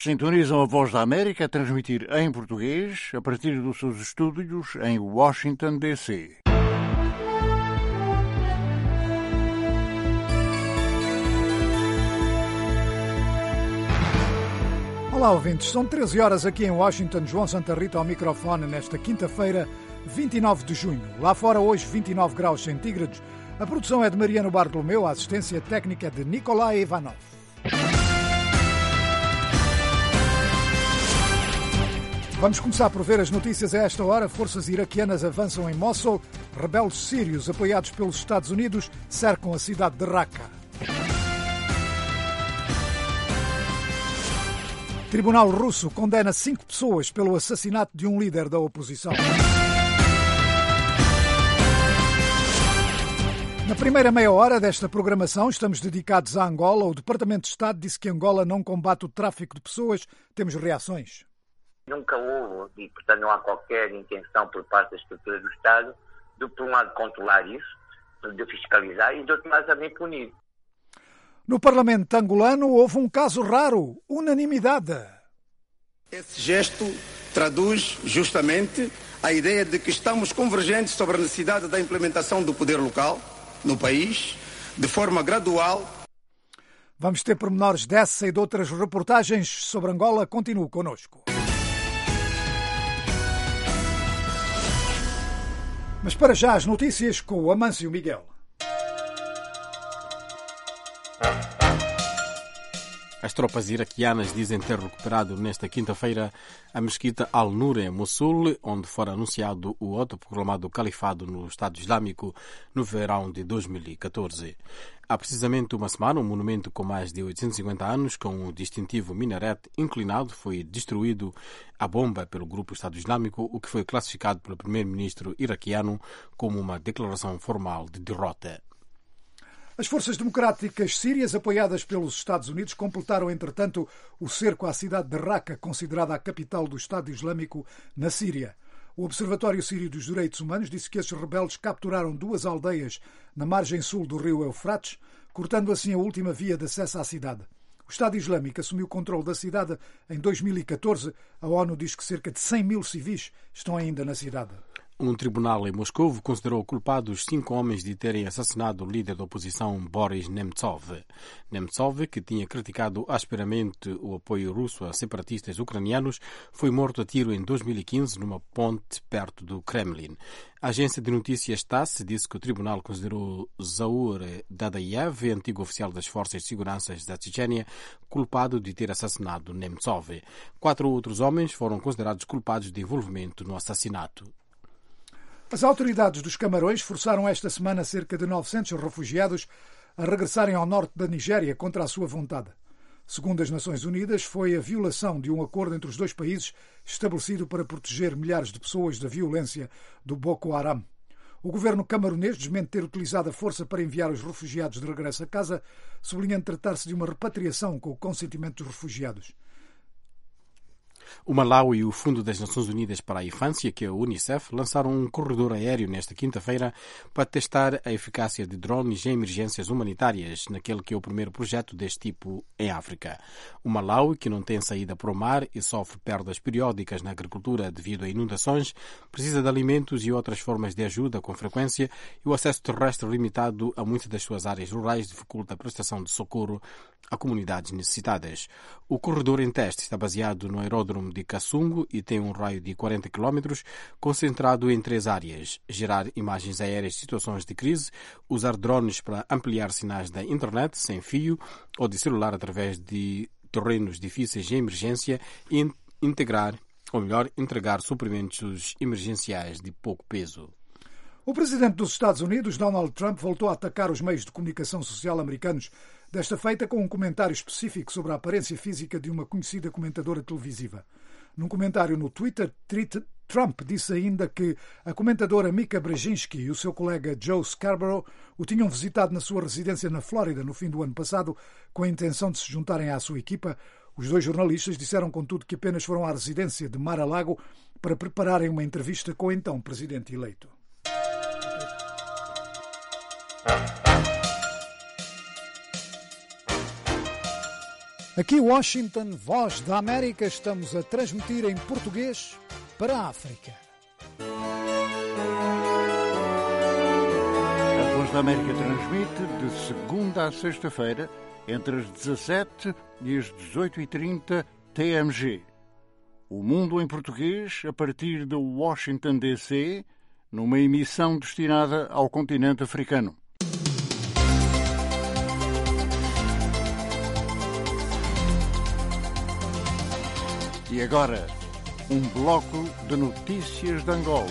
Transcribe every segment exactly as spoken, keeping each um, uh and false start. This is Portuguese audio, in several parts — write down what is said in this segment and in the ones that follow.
Sintonizam a Voz da América a transmitir em português a partir dos seus estúdios em Washington, D C Olá, ouvintes. São treze horas aqui em Washington. João Santa Rita ao microfone nesta quinta-feira, vinte e nove de junho. Lá fora hoje vinte e nove graus centígrados. A produção é de Mariano Bartolomeu, a assistência técnica é de Nikolai Ivanov. Vamos começar por ver as notícias a esta hora. Forças iraquianas avançam em Mossul. Rebeldes sírios apoiados pelos Estados Unidos cercam a cidade de Raqqa. Tribunal russo condena cinco pessoas pelo assassinato de um líder da oposição. Na primeira meia hora desta programação estamos dedicados a Angola. O Departamento de Estado disse que Angola não combate o tráfico de pessoas. Temos reações. Nunca houve, e portanto não há qualquer intenção por parte da estrutura do Estado de, por um lado, controlar isso, de fiscalizar e, de outro lado, também punir. No Parlamento angolano houve um caso raro, unanimidade. Esse gesto traduz justamente a ideia de que estamos convergentes sobre a necessidade da implementação do poder local no país, de forma gradual. Vamos ter pormenores dessa e de outras reportagens sobre Angola. Continue connosco. Mas para já as notícias com o Amâncio Miguel. As tropas iraquianas dizem ter recuperado nesta quinta-feira a mesquita Al-Nur em Mossul, onde fora anunciado o autoproclamado califado no Estado Islâmico no verão de dois mil e catorze. Há precisamente uma semana, um monumento com mais de oitocentos e cinquenta anos, com um distintivo minarete inclinado, foi destruído à bomba pelo grupo Estado Islâmico, o que foi classificado pelo primeiro-ministro iraquiano como uma declaração formal de derrota. As forças democráticas sírias, apoiadas pelos Estados Unidos, completaram, entretanto, o cerco à cidade de Raqqa, considerada a capital do Estado Islâmico na Síria. O Observatório Sírio dos Direitos Humanos disse que esses rebeldes capturaram duas aldeias na margem sul do rio Eufrates, cortando assim a última via de acesso à cidade. O Estado Islâmico assumiu o controle da cidade em dois mil e catorze. A ONU diz que cerca de cem mil civis estão ainda na cidade. Um tribunal em Moscou considerou culpados cinco homens de terem assassinado o líder da oposição Boris Nemtsov. Nemtsov, que tinha criticado asperamente o apoio russo a separatistas ucranianos, foi morto a tiro em dois mil e quinze numa ponte perto do Kremlin. A agência de notícias TASS disse que o tribunal considerou Zaur Dadayev, antigo oficial das forças de segurança da Chechênia, culpado de ter assassinado Nemtsov. Quatro outros homens foram considerados culpados de envolvimento no assassinato. As autoridades dos Camarões forçaram esta semana cerca de novecentos refugiados a regressarem ao norte da Nigéria contra a sua vontade. Segundo as Nações Unidas, foi a violação de um acordo entre os dois países estabelecido para proteger milhares de pessoas da violência do Boko Haram. O governo camaronês desmente ter utilizado a força para enviar os refugiados de regresso a casa, sublinhando tratar-se de uma repatriação com o consentimento dos refugiados. O Malawi e o Fundo das Nações Unidas para a Infância, que é o Unicef, lançaram um corredor aéreo nesta quinta-feira para testar a eficácia de drones em emergências humanitárias, naquele que é o primeiro projeto deste tipo em África. O Malawi, que não tem saída para o mar e sofre perdas periódicas na agricultura devido a inundações, precisa de alimentos e outras formas de ajuda com frequência, e o acesso terrestre limitado a muitas das suas áreas rurais dificulta a prestação de socorro a comunidades necessitadas. O corredor em teste está baseado no aeródromo de Kasungu e tem um raio de quarenta quilómetros, concentrado em três áreas: gerar imagens aéreas de situações de crise, usar drones para ampliar sinais da internet sem fio ou de celular através de terrenos difíceis em emergência e integrar, ou melhor, entregar suprimentos emergenciais de pouco peso. O presidente dos Estados Unidos, Donald Trump, voltou a atacar os meios de comunicação social americanos, desta feita com um comentário específico sobre a aparência física de uma conhecida comentadora televisiva. Num comentário no Twitter, Trump disse ainda que a comentadora Mika Brzezinski e o seu colega Joe Scarborough o tinham visitado na sua residência na Flórida no fim do ano passado com a intenção de se juntarem à sua equipa. Os dois jornalistas disseram, contudo, que apenas foram à residência de Mar-a-Lago para prepararem uma entrevista com o então presidente eleito. Aqui Washington, Voz da América, estamos a transmitir em português para a África. A Voz da América transmite de segunda a sexta-feira, entre as dezassete e as dezoito e trinta T M G. O Mundo em Português, a partir de Washington, D C, numa emissão destinada ao continente africano. E agora, um bloco de notícias de Angola.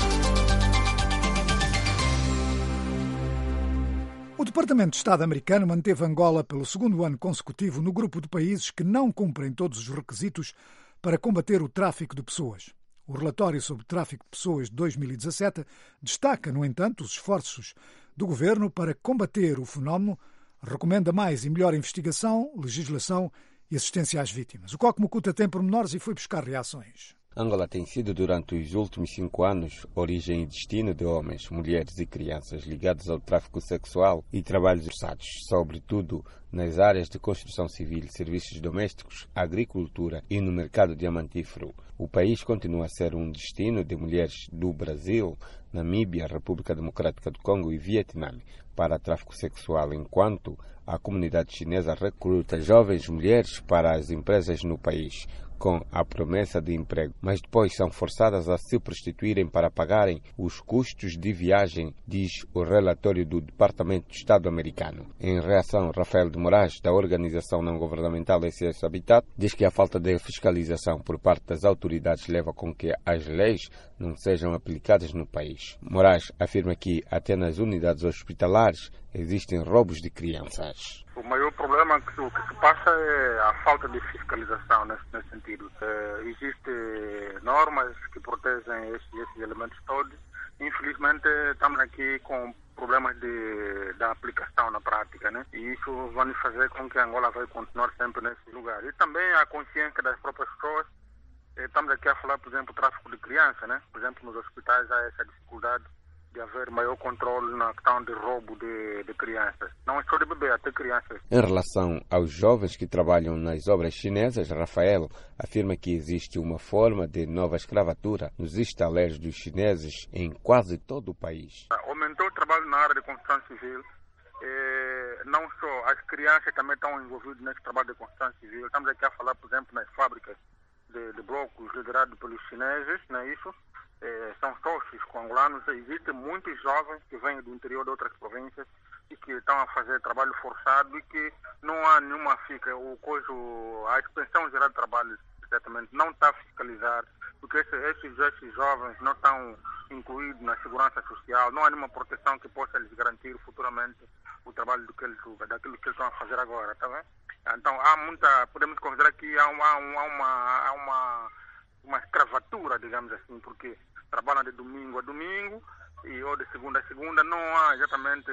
O Departamento de Estado americano manteve Angola pelo segundo ano consecutivo no grupo de países que não cumprem todos os requisitos para combater o tráfico de pessoas. O relatório sobre tráfico de pessoas de dois mil e dezassete destaca, no entanto, os esforços do governo para combater o fenómeno, recomenda mais e melhor investigação, legislação e assistência às vítimas. O Coque Mucuta tem pormenores e foi buscar reações. Angola tem sido, durante os últimos cinco anos, origem e destino de homens, mulheres e crianças ligados ao tráfico sexual e trabalhos forçados, sobretudo nas áreas de construção civil, serviços domésticos, agricultura e no mercado diamantífero. O país continua a ser um destino de mulheres do Brasil, Namíbia, República Democrática do Congo e Vietnã para tráfico sexual, enquanto a comunidade chinesa recruta jovens mulheres para as empresas no país, com a promessa de emprego, mas depois são forçadas a se prostituírem para pagarem os custos de viagem, diz o relatório do Departamento de Estado americano. Em reação, Rafael de Moraes, da organização não-governamental S S Habitat, diz que a falta de fiscalização por parte das autoridades leva com que as leis não sejam aplicadas no país. Moraes afirma que até nas unidades hospitalares existem roubos de crianças. O maior problema que, o que se passa é a falta de fiscalização nesse, nesse sentido. É, Existem normas que protegem esses, esses elementos todos. Infelizmente, estamos aqui com problemas de, da aplicação na prática, né? E isso vai fazer com que a Angola vai continuar sempre nesse lugar. E também a consciência das próprias pessoas. Estamos aqui a falar, por exemplo, do tráfico de crianças, né? Por exemplo, nos hospitais há essa dificuldade de haver maior controle na questão de roubo de, de crianças. Não é só de bebê, até crianças. Em relação aos jovens que trabalham nas obras chinesas, Rafael afirma que existe uma forma de nova escravatura nos estaleiros dos chineses em quase todo o país. Aumentou o trabalho na área de construção civil. É, não só as crianças também estão envolvidas nesse trabalho de construção civil. Estamos aqui a falar, por exemplo, nas fábricas de, de blocos liderados pelos chineses, não é isso? É, são sócios com angolanos. Existem muitos jovens que vêm do interior de outras províncias e que estão a fazer trabalho forçado e que não há nenhuma fica. O coisa, a Inspeção Geral de Trabalho exatamente não está a fiscalizar, porque esses, esses, esses jovens não estão incluídos na segurança social, não há nenhuma proteção que possa lhes garantir futuramente o trabalho do que eles, daquilo que eles estão a fazer agora, tá bem? Então há muita, podemos considerar que há uma, há uma, há uma, uma escravatura, digamos assim, porque trabalham de domingo a domingo e ou de segunda a segunda, não há exatamente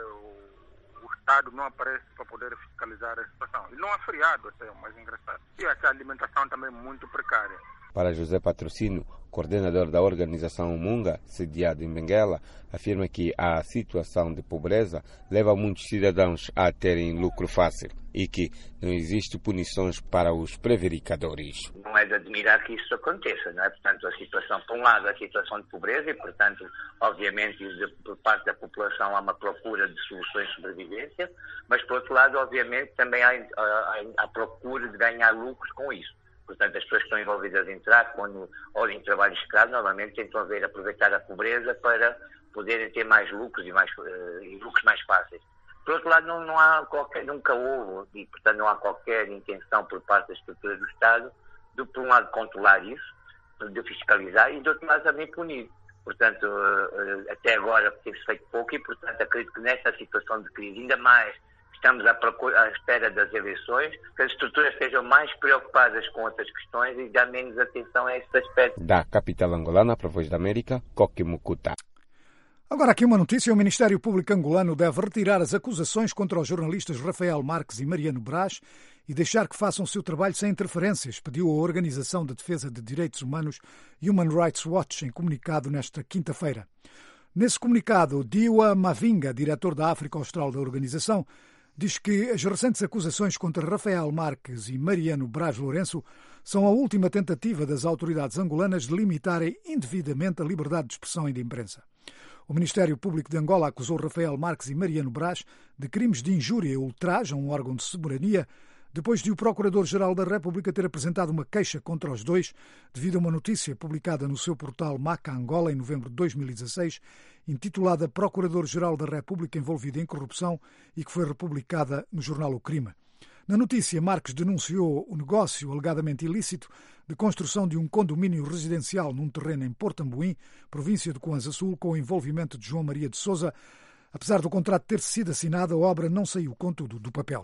o, o Estado não aparece para poder fiscalizar a situação. E não há feriado, até o mais engraçado. E essa alimentação também é muito precária. Para José Patrocínio, coordenador da organização Munga, sediado em Benguela, afirma que a situação de pobreza leva muitos cidadãos a terem lucro fácil e que não existem punições para os prevaricadores. Não é de admirar que isso aconteça, não é? Portanto, a situação, por um lado, a situação de pobreza e, portanto, obviamente, por parte da população há uma procura de soluções de sobrevivência, mas, por outro lado, obviamente, também há a procura de ganhar lucros com isso. Portanto, as pessoas que estão envolvidas em tráfico quando, ou em trabalho escravo, normalmente tentam ver, aproveitar a pobreza para poderem ter mais lucros e, mais, uh, e lucros mais fáceis. Por outro lado, não, não há qualquer, nunca houve, e portanto não há qualquer intenção por parte da estrutura do Estado de, por um lado, controlar isso, de fiscalizar, e, do outro lado, também punir. Portanto, uh, uh, até agora tem-se feito pouco e, portanto, acredito que nessa situação de crise, ainda mais estamos à, procura, à espera das eleições, que as estruturas estejam mais preocupadas com outras questões e dá menos atenção a esse aspecto. Da capital angolana para a Voz da América, Coque Mucuta. Agora aqui uma notícia. O Ministério Público angolano deve retirar as acusações contra os jornalistas Rafael Marques e Mariano Brás e deixar que façam o seu trabalho sem interferências, pediu a Organização de Defesa de Direitos Humanos Human Rights Watch em comunicado nesta quinta-feira. Nesse comunicado, Diwa Mavinga, diretor da África Austral da organização, diz que as recentes acusações contra Rafael Marques e Mariano Braz Lourenço são a última tentativa das autoridades angolanas de limitarem indevidamente a liberdade de expressão e de imprensa. O Ministério Público de Angola acusou Rafael Marques e Mariano Braz de crimes de injúria e ultraje a um órgão de soberania, depois de o Procurador-Geral da República ter apresentado uma queixa contra os dois devido a uma notícia publicada no seu portal Maca Angola em novembro de dois mil e dezasseis, intitulada Procurador-Geral da República envolvido em corrupção e que foi republicada no jornal O Crime. Na notícia, Marques denunciou o negócio alegadamente ilícito de construção de um condomínio residencial num terreno em Portambuim, província de Kwanza Sul, com o envolvimento de João Maria de Sousa. Apesar do contrato ter sido assinado, a obra não saiu, contudo, do papel.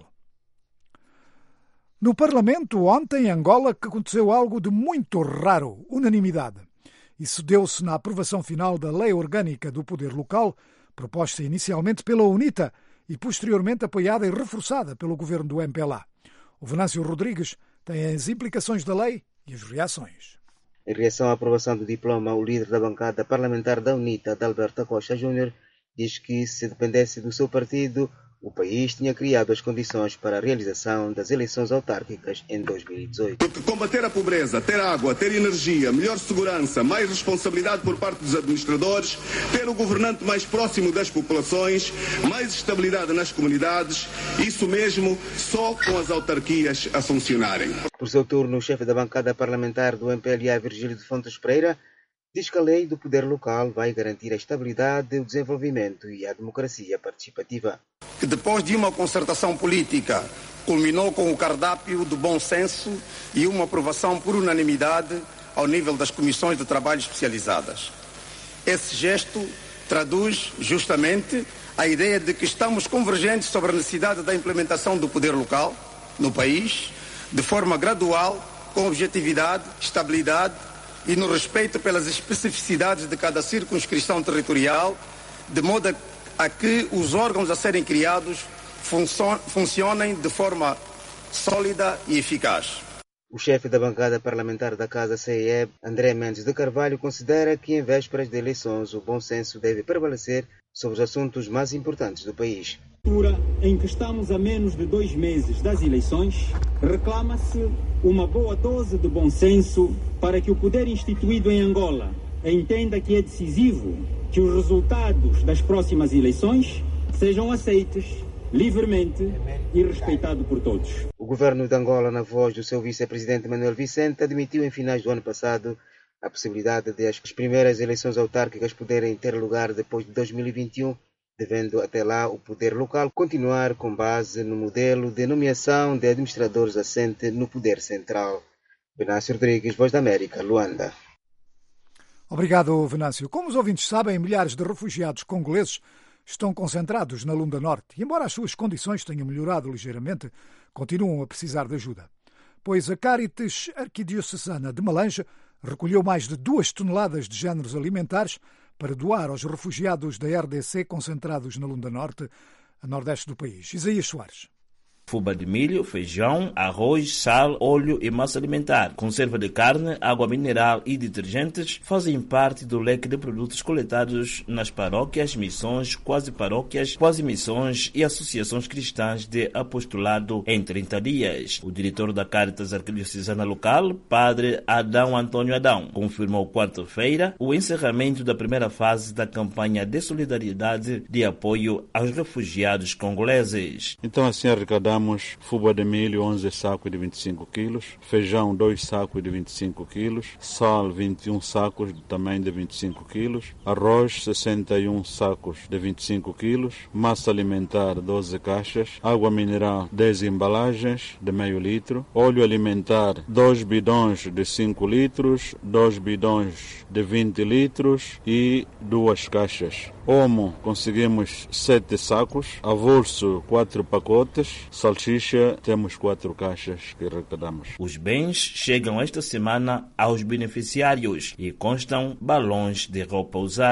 No Parlamento, ontem, em Angola, aconteceu algo de muito raro, unanimidade. Isso deu-se na aprovação final da Lei Orgânica do Poder Local, proposta inicialmente pela UNITA e posteriormente apoiada e reforçada pelo governo do M P L A. O Venâncio Rodrigues tem as implicações da lei e as reações. Em reação à aprovação do diploma, o líder da bancada parlamentar da UNITA, Adalberto Costa Júnior, diz que, se dependesse do seu partido, o país tinha criado as condições para a realização das eleições autárquicas em dois mil e dezoito. Porque combater a pobreza, ter água, ter energia, melhor segurança, mais responsabilidade por parte dos administradores, ter o governante mais próximo das populações, mais estabilidade nas comunidades, isso mesmo só com as autarquias a funcionarem. Por seu turno, o chefe da bancada parlamentar do M P L A, Virgílio de Fontes Pereira, diz que a lei do poder local vai garantir a estabilidade, o desenvolvimento e a democracia participativa. Que depois de uma concertação política culminou com o cardápio do bom senso e uma aprovação por unanimidade ao nível das comissões de trabalho especializadas. Esse gesto traduz justamente a ideia de que estamos convergentes sobre a necessidade da implementação do poder local no país, de forma gradual, com objetividade, estabilidade e no respeito pelas especificidades de cada circunscrição territorial, de modo a que os órgãos a serem criados funcionem de forma sólida e eficaz. O chefe da bancada parlamentar da Casa C E B, André Mendes de Carvalho, considera que em vésperas de eleições o bom senso deve prevalecer sobre os assuntos mais importantes do país. Em que estamos a menos de dois meses das eleições, reclama-se uma boa dose de bom senso para que o poder instituído em Angola entenda que é decisivo que os resultados das próximas eleições sejam aceitos livremente e respeitados por todos. O governo de Angola, na voz do seu vice-presidente Manuel Vicente, admitiu em finais do ano passado a possibilidade de as primeiras eleições autárquicas poderem ter lugar depois de dois mil e vinte e um, devendo até lá o poder local continuar com base no modelo de nomeação de administradores assente no poder central. Venâncio Rodrigues, Voz da América, Luanda. Obrigado, Venâncio. Como os ouvintes sabem, milhares de refugiados congoleses estão concentrados na Lunda Norte e, embora as suas condições tenham melhorado ligeiramente, continuam a precisar de ajuda. Pois a Caritas Arquidiocesana de Malange recolheu mais de duas toneladas de géneros alimentares para doar aos refugiados da R D C concentrados na Lunda Norte, a nordeste do país. Isaías Soares. Fuba de milho, feijão, arroz, sal, óleo e massa alimentar, conserva de carne, água mineral e detergentes fazem parte do leque de produtos coletados nas paróquias, missões, quase-paróquias, quase-missões e associações cristãs de apostolado em trinta dias. O diretor da Caritas Arquidiocesana local, Padre Adão Antônio Adão, confirmou quarta-feira o encerramento da primeira fase da campanha de solidariedade de apoio aos refugiados congoleses. Então, assim, arrecadamos fuba de milho, onze sacos de vinte e cinco quilos, feijão, dois sacos de vinte e cinco quilos, sal, vinte e um sacos também de vinte e cinco quilos, arroz, sessenta e um sacos de vinte e cinco quilos, massa alimentar, doze caixas, água mineral, dez embalagens de meio litro, óleo alimentar, dois bidões de cinco litros, dois bidões de vinte litros e duas caixas. Omo, conseguimos sete sacos, avulso, quatro pacotes, salsicha, temos quatro caixas que arrecadamos. Os bens chegam esta semana aos beneficiários e constam balões de roupa usada.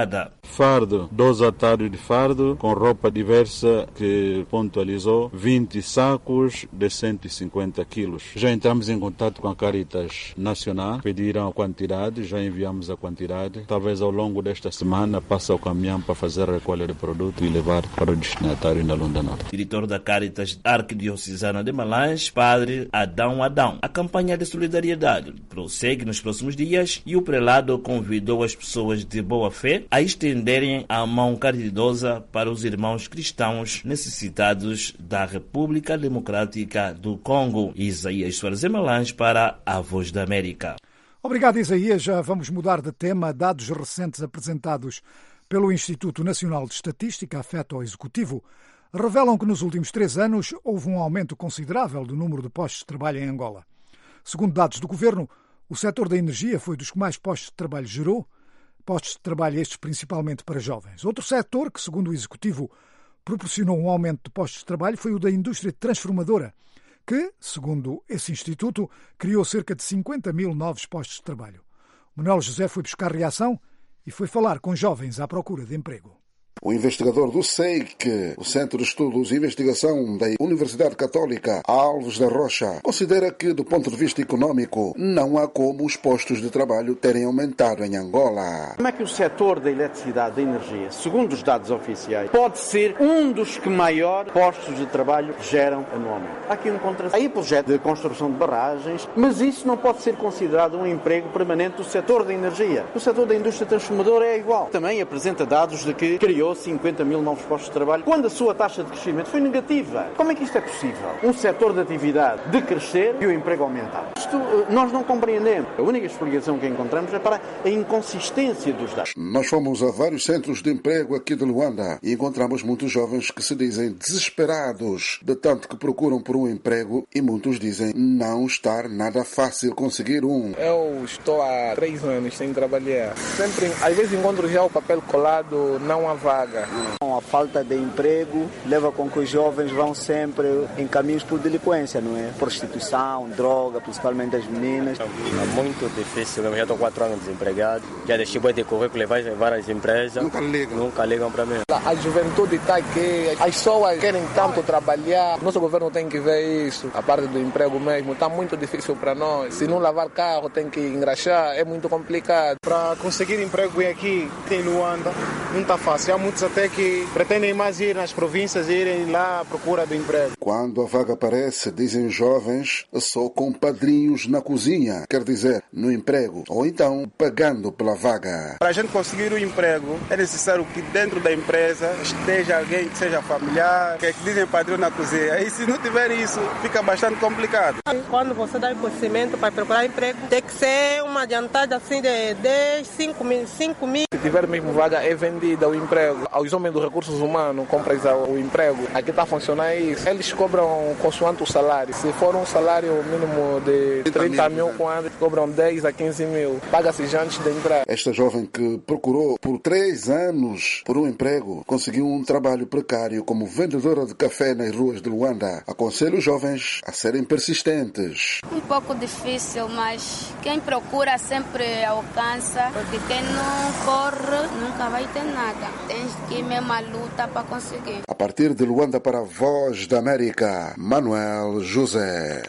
Fardo, doze atalhos de fardo, com roupa diversa que pontualizou vinte sacos de cento e cinquenta quilos. Já entramos em contato com a Caritas Nacional, pediram a quantidade, já enviamos a quantidade. Talvez ao longo desta semana passe o caminhão para fazer a recolha de produto e levar para o destinatário na Lunda Norte. Diretor da Caritas Arquidiocesana de Malanje, Padre Adão Adão. A campanha de solidariedade prossegue nos próximos dias e o prelado convidou as pessoas de boa fé a estenderem a mão caridosa para os irmãos cristãos necessitados da República Democrática do Congo. Isaías Soares de Malanje para a Voz da América. Obrigado, Isaías. Já vamos mudar de tema. Dados recentes apresentados pelo Instituto Nacional de Estatística, afeto ao Executivo, revelam que nos últimos três anos houve um aumento considerável do número de postos de trabalho em Angola. Segundo dados do Governo, o setor da energia foi dos que mais postos de trabalho gerou, postos de trabalho estes principalmente para jovens. Outro setor que, segundo o Executivo, proporcionou um aumento de postos de trabalho foi o da indústria transformadora, que, segundo esse instituto, criou cerca de cinquenta mil novos postos de trabalho. Manuel José foi buscar reação e foi falar com jovens à procura de emprego. O investigador do C E I C, o Centro de Estudos e Investigação da Universidade Católica Alves da Rocha, considera que, do ponto de vista econômico, não há como os postos de trabalho terem aumentado em Angola. Como é que o setor da eletricidade, da energia, segundo os dados oficiais, pode ser um dos que maior postos de trabalho geram anualmente? Há aqui um contraste. Há aí projeto de construção de barragens, mas isso não pode ser considerado um emprego permanente do setor da energia. O setor da indústria transformadora é igual. Também apresenta dados de que criou cinquenta mil novos postos de trabalho, quando a sua taxa de crescimento foi negativa. Como é que isto é possível? Um setor de atividade de crescer e o emprego aumentar. Isto nós não compreendemos. A única explicação que encontramos é para a inconsistência dos dados. Nós fomos a vários centros de emprego aqui de Luanda e encontramos muitos jovens que se dizem desesperados de tanto que procuram por um emprego e muitos dizem não estar nada fácil conseguir um. Eu estou há três anos sem trabalhar. Sempre, às vezes encontro já o papel colado, não há vaga. A falta de emprego leva com que os jovens vão sempre em caminhos por delinquência, não é? Prostituição, droga, principalmente as meninas. É muito difícil, eu já estou quatro anos desempregado, já deixei de currículo em várias empresas. Nunca ligam. Nunca ligam para mim. A juventude está aqui, as pessoas querem tanto trabalhar, nosso governo tem que ver isso. A parte do emprego mesmo, está muito difícil para nós. Se não lavar carro, tem que engraxar, é muito complicado. Para conseguir emprego aqui em Luanda, não está fácil. Há muitos até que pretendem mais ir nas províncias e irem lá à procura do emprego. Quando a vaga aparece, dizem os jovens, sou com padrinhos na cozinha, quer dizer, no emprego, ou então pagando pela vaga. Para a gente conseguir o emprego, é necessário que dentro da empresa esteja alguém que seja familiar, que dizem padrinho na cozinha. E se não tiver isso, fica bastante complicado. Quando você dá conhecimento para procurar emprego, tem que ser uma adiantada assim de dez, cinco mil, cinco mil. Se tiver mesmo vaga, é vendida o emprego. Aos homens dos recursos humanos compram o emprego. Aqui está a funcionar isso. Eles cobram consoante o salário. Se for um salário mínimo de trinta mil, quando cobram dez a quinze mil. Paga-se já antes de entrar. Esta jovem que procurou por três anos por um emprego, conseguiu um trabalho precário como vendedora de café nas ruas de Luanda. Aconselho os jovens a serem persistentes. Um pouco difícil, mas quem procura sempre alcança, porque quem não corre nunca vai ter nada. Tens que ir mesmo à luta para conseguir. A partir de Luanda para a Voz da América, Manuel José.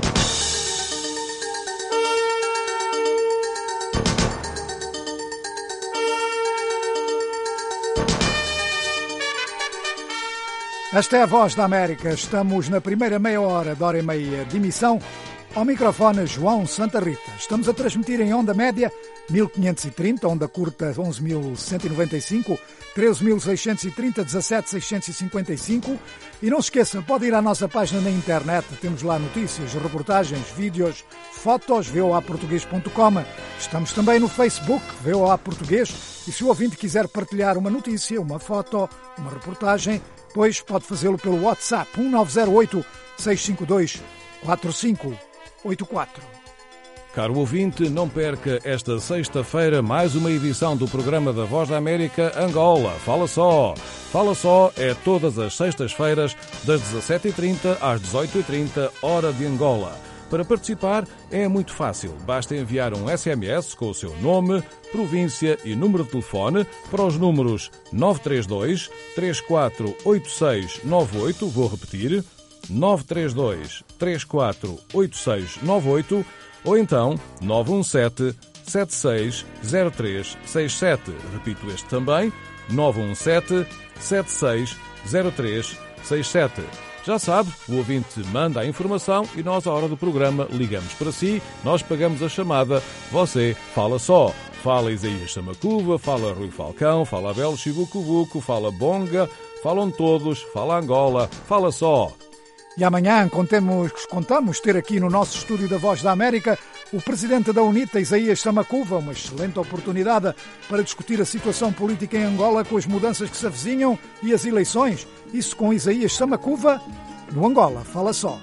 Esta é a Voz da América. Estamos na primeira meia hora da hora e meia de emissão. Ao microfone, João Santa Rita. Estamos a transmitir em onda média mil quinhentos e trinta, onda curta onze mil cento e noventa e cinco, treze mil seiscentos e trinta, dezassete mil seiscentos e cinquenta e cinco. E não se esqueça, pode ir à nossa página na internet. Temos lá notícias, reportagens, vídeos, fotos, v o a português ponto com. Estamos também no Facebook, V O A Português. E se o ouvinte quiser partilhar uma notícia, uma foto, uma reportagem, pois pode fazê-lo pelo WhatsApp um nove zero oito, seis cinco dois, quatro cinco oito quatro. Caro ouvinte, não perca esta sexta-feira mais uma edição do programa da Voz da América Angola. Fala só! Fala só é todas as sextas-feiras das dezassete e trinta às dezoito e trinta, hora de Angola. Para participar é muito fácil. Basta enviar um S M S com o seu nome, província e número de telefone para os números nove três dois, três quatro oito seis nove oito, vou repetir, nove três dois, três quatro oito seis nove oito, ou então nove um sete, sete seis zero três seis sete. Repito este também, nove um sete, sete seis zero três seis sete. Já sabe, o ouvinte manda a informação e nós, à hora do programa, ligamos para si, nós pagamos a chamada, você fala só. Fala Isaías Samacuva, fala Rui Falcão, fala Abel Chibucubuco, fala Bonga, falam todos, fala Angola, fala só. E amanhã contemos, contamos ter aqui no nosso estúdio da Voz da América o presidente da UNITA, Isaías Samacuva, uma excelente oportunidade para discutir a situação política em Angola com as mudanças que se avizinham e as eleições. Isso com Isaías Samacuva, no Angola Fala Só.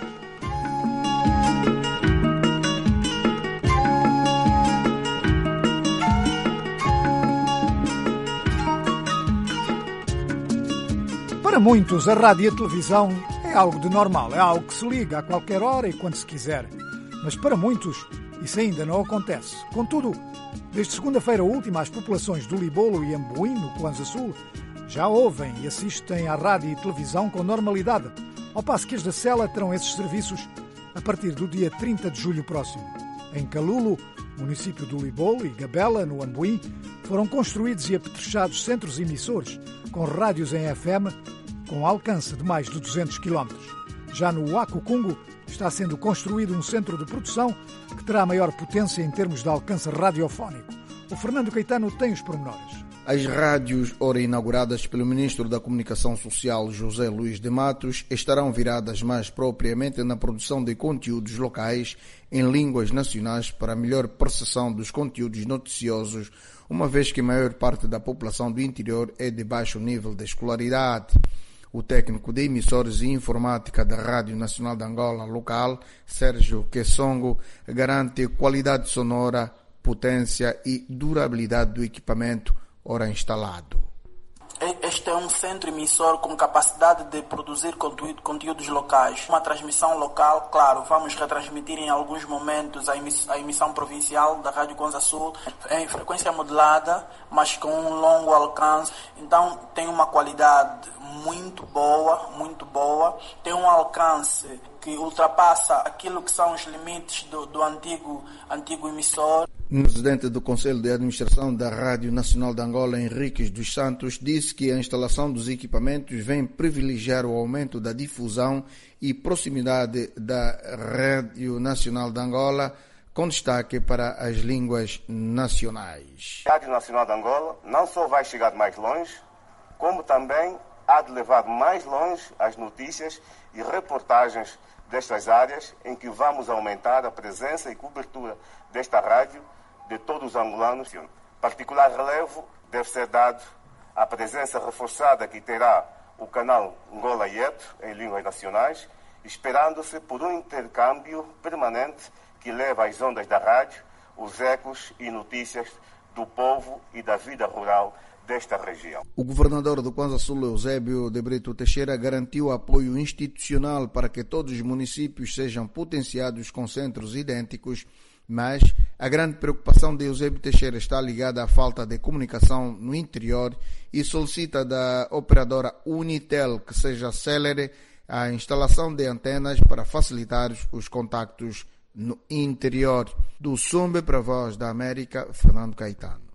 Para muitos, a rádio e a televisão é algo de normal, é algo que se liga a qualquer hora e quando se quiser. Mas para muitos, isso ainda não acontece. Contudo, desde segunda-feira última, as populações do Libolo e Amboim, no Kwanza Sul, já ouvem e assistem à rádio e televisão com normalidade, ao passo que as da Sela terão esses serviços a partir do dia trinta de julho próximo. Em Calulo, município do Libolo, e Gabela, no Amboim, foram construídos e apetrechados centros emissores com rádios em F M com alcance de mais de duzentos quilómetros. Já no Huacucungo está sendo construído um centro de produção que terá maior potência em termos de alcance radiofónico. O Fernando Caetano tem os pormenores. As rádios, ora inauguradas pelo Ministro da Comunicação Social, José Luís de Matos, estarão viradas mais propriamente na produção de conteúdos locais em línguas nacionais para melhor percepção dos conteúdos noticiosos, uma vez que a maior parte da população do interior é de baixo nível de escolaridade. O técnico de emissores e informática da Rádio Nacional de Angola local, Sérgio Quessongo, garante qualidade sonora, potência e durabilidade do equipamento ora instalado. Este é um centro emissor com capacidade de produzir conteúdo, conteúdos locais. Uma transmissão local, claro, vamos retransmitir em alguns momentos a emissão, a emissão provincial da Rádio Kwanza Sul em frequência modulada, mas com um longo alcance. Então tem uma qualidade muito boa, muito boa. Tem um alcance que ultrapassa aquilo que são os limites do, do antigo, antigo emissor. O presidente do Conselho de Administração da Rádio Nacional de Angola, Henriques dos Santos, disse que a instalação dos equipamentos vem privilegiar o aumento da difusão e proximidade da Rádio Nacional de Angola, com destaque para as línguas nacionais. A Rádio Nacional de Angola não só vai chegar mais longe, como também há de levar mais longe as notícias e reportagens destas áreas, em que vamos aumentar a presença e cobertura desta rádio de todos os angolanos. Particular relevo deve ser dado à presença reforçada que terá o canal Angola Yeto, em línguas nacionais, esperando-se por um intercâmbio permanente que leva às ondas da rádio os ecos e notícias do povo e da vida rural desta região. O governador do Kwanza Sul, Eusébio de Brito Teixeira, garantiu apoio institucional para que todos os municípios sejam potenciados com centros idênticos, mas a grande preocupação de Eusébio Teixeira está ligada à falta de comunicação no interior e solicita da operadora Unitel que seja célere a instalação de antenas para facilitar os contactos no interior. Do Sumbe para a Voz da América, Fernando Caetano.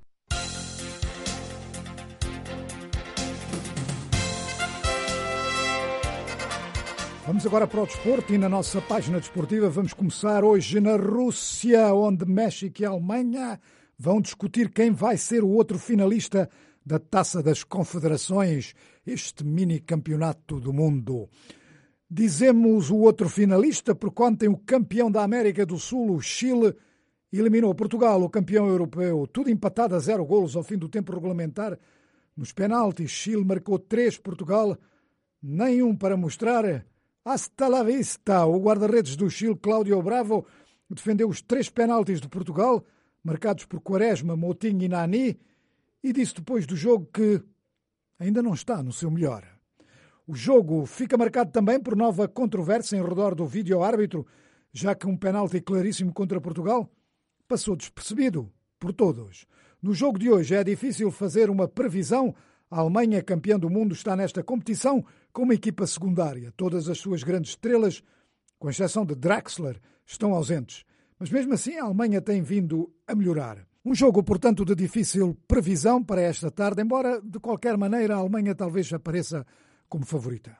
Vamos agora para o desporto e na nossa página desportiva vamos começar hoje na Rússia, onde México e Alemanha vão discutir quem vai ser o outro finalista da Taça das Confederações, este mini campeonato do mundo. Dizemos o outro finalista porque ontem o campeão da América do Sul, o Chile, eliminou Portugal, o campeão europeu, tudo empatado a zero golos ao fim do tempo regulamentar. Nos penaltis, Chile marcou três, Portugal nenhum para mostrar. Hasta la vista! O guarda-redes do Chile, Cláudio Bravo, defendeu os três penaltis de Portugal, marcados por Quaresma, Moutinho e Nani, e disse depois do jogo que ainda não está no seu melhor. O jogo fica marcado também por nova controvérsia em redor do vídeo-árbitro, já que um penalti claríssimo contra Portugal passou despercebido por todos. No jogo de hoje é difícil fazer uma previsão. A Alemanha, campeã do mundo, está nesta competição com uma equipa secundária. Todas as suas grandes estrelas, com exceção de Draxler, estão ausentes. Mas mesmo assim a Alemanha tem vindo a melhorar. Um jogo, portanto, de difícil previsão para esta tarde, embora, de qualquer maneira, a Alemanha talvez apareça como favorita.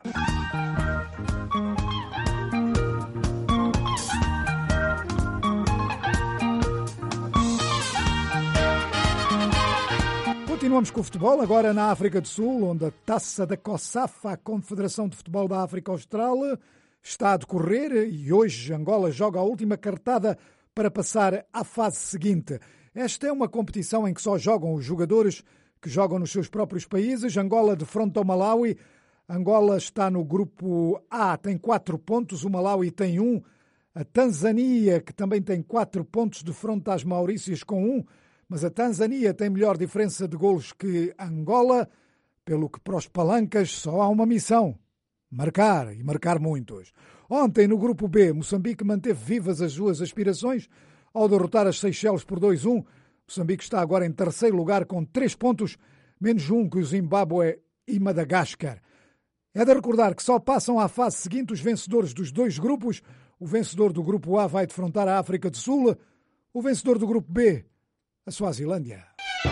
Continuamos com o futebol, agora na África do Sul, onde a Taça da COSAFA, a Confederação de Futebol da África Austral, está a decorrer e hoje Angola joga a última cartada para passar à fase seguinte. Esta é uma competição em que só jogam os jogadores que jogam nos seus próprios países. Angola defronta o Malawi. Angola está no grupo A, tem quatro pontos, o Malawi tem um. A Tanzânia, que também tem quatro pontos, defronta as Maurícias com um. Mas a Tanzânia tem melhor diferença de golos que Angola, pelo que para os palancas só há uma missão: marcar, e marcar muitos. Ontem, no grupo B, Moçambique manteve vivas as suas aspirações ao derrotar as Seychelles por dois a um. Moçambique está agora em terceiro lugar com três pontos, menos um que o Zimbábue e Madagascar. É de recordar que só passam à fase seguinte os vencedores dos dois grupos. O vencedor do grupo A vai defrontar a África do Sul, o vencedor do grupo B, a Suazilândia.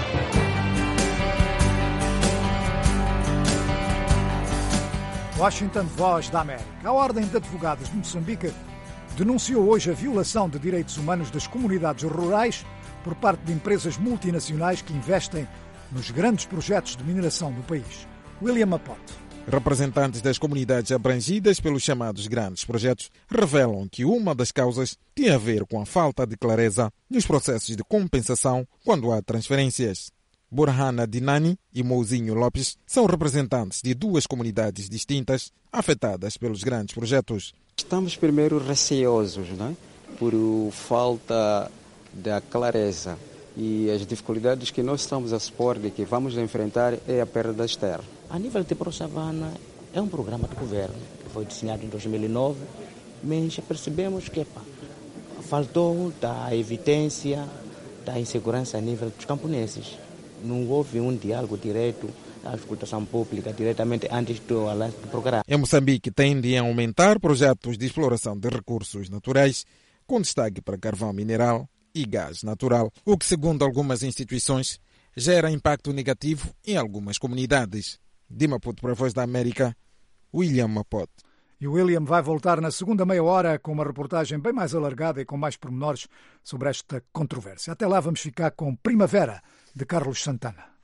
Washington, Voz da América. A Ordem de Advogados de Moçambique denunciou hoje a violação de direitos humanos das comunidades rurais por parte de empresas multinacionais que investem nos grandes projetos de mineração do país. William Aponte. Representantes das comunidades abrangidas pelos chamados grandes projetos revelam que uma das causas tem a ver com a falta de clareza nos processos de compensação quando há transferências. Burhana Dinani e Mouzinho Lopes são representantes de duas comunidades distintas afetadas pelos grandes projetos. Estamos primeiro receosos, não é? Por falta da clareza, e as dificuldades que nós estamos a supor de que vamos enfrentar é a perda das terras. A nível de ProSavana, é um programa de governo que foi desenhado em dois mil e nove, mas percebemos que epa, faltou da evidência da insegurança a nível dos camponeses. Não houve um diálogo direto, a escutação pública diretamente antes do lance do programa. Em Moçambique tendem a aumentar projetos de exploração de recursos naturais, com destaque para carvão mineral e gás natural, o que, segundo algumas instituições, gera impacto negativo em algumas comunidades. De Maputo para a Voz da América, William Mapote. E o William vai voltar na segunda meia hora com uma reportagem bem mais alargada e com mais pormenores sobre esta controvérsia. Até lá vamos ficar com Primavera, de Carlos Santana.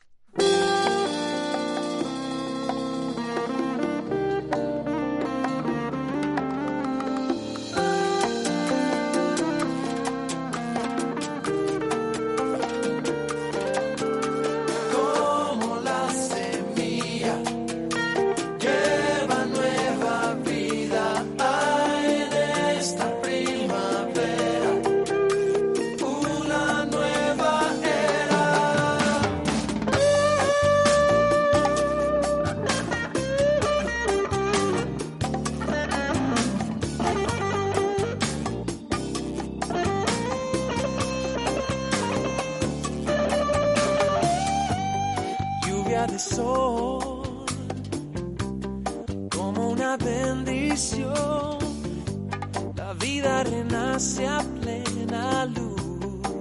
de sol, como una bendición, la vida renace a plena luz.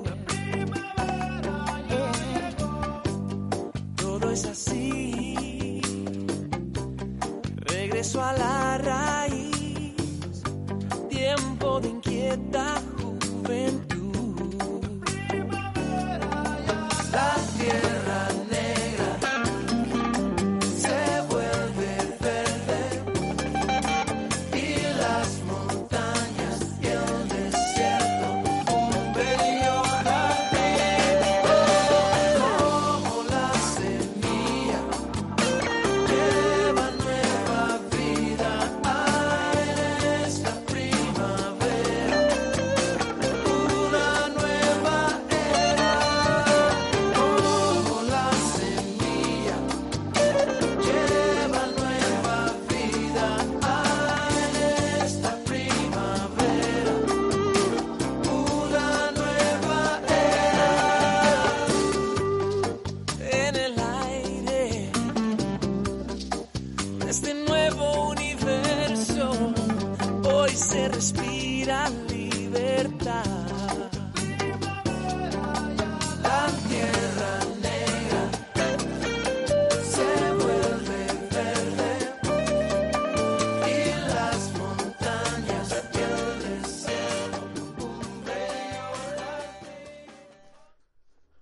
Todo es así, regreso a la raíz, tiempo de inquieta juventud. La tierra negra se vuelve verde y las montañas y el desierto un bello jardín. Como la semilla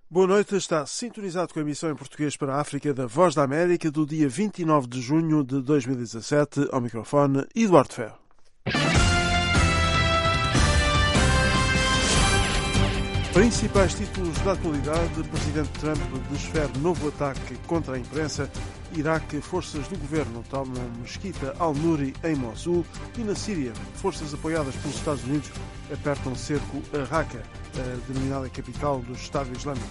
Boa noite, está sintonizado com a emissão em português para a África da Voz da América do dia vinte e nove de junho de dois mil e dezassete. Ao microfone, Eduardo Ferro. Principais títulos da atualidade: Presidente Trump desfere novo ataque contra a imprensa. Iraque, forças do governo tomam Mesquita Al-Nuri em Mossul. E na Síria, forças apoiadas pelos Estados Unidos apertam cerco a Raqqa, a denominada capital do Estado Islâmico.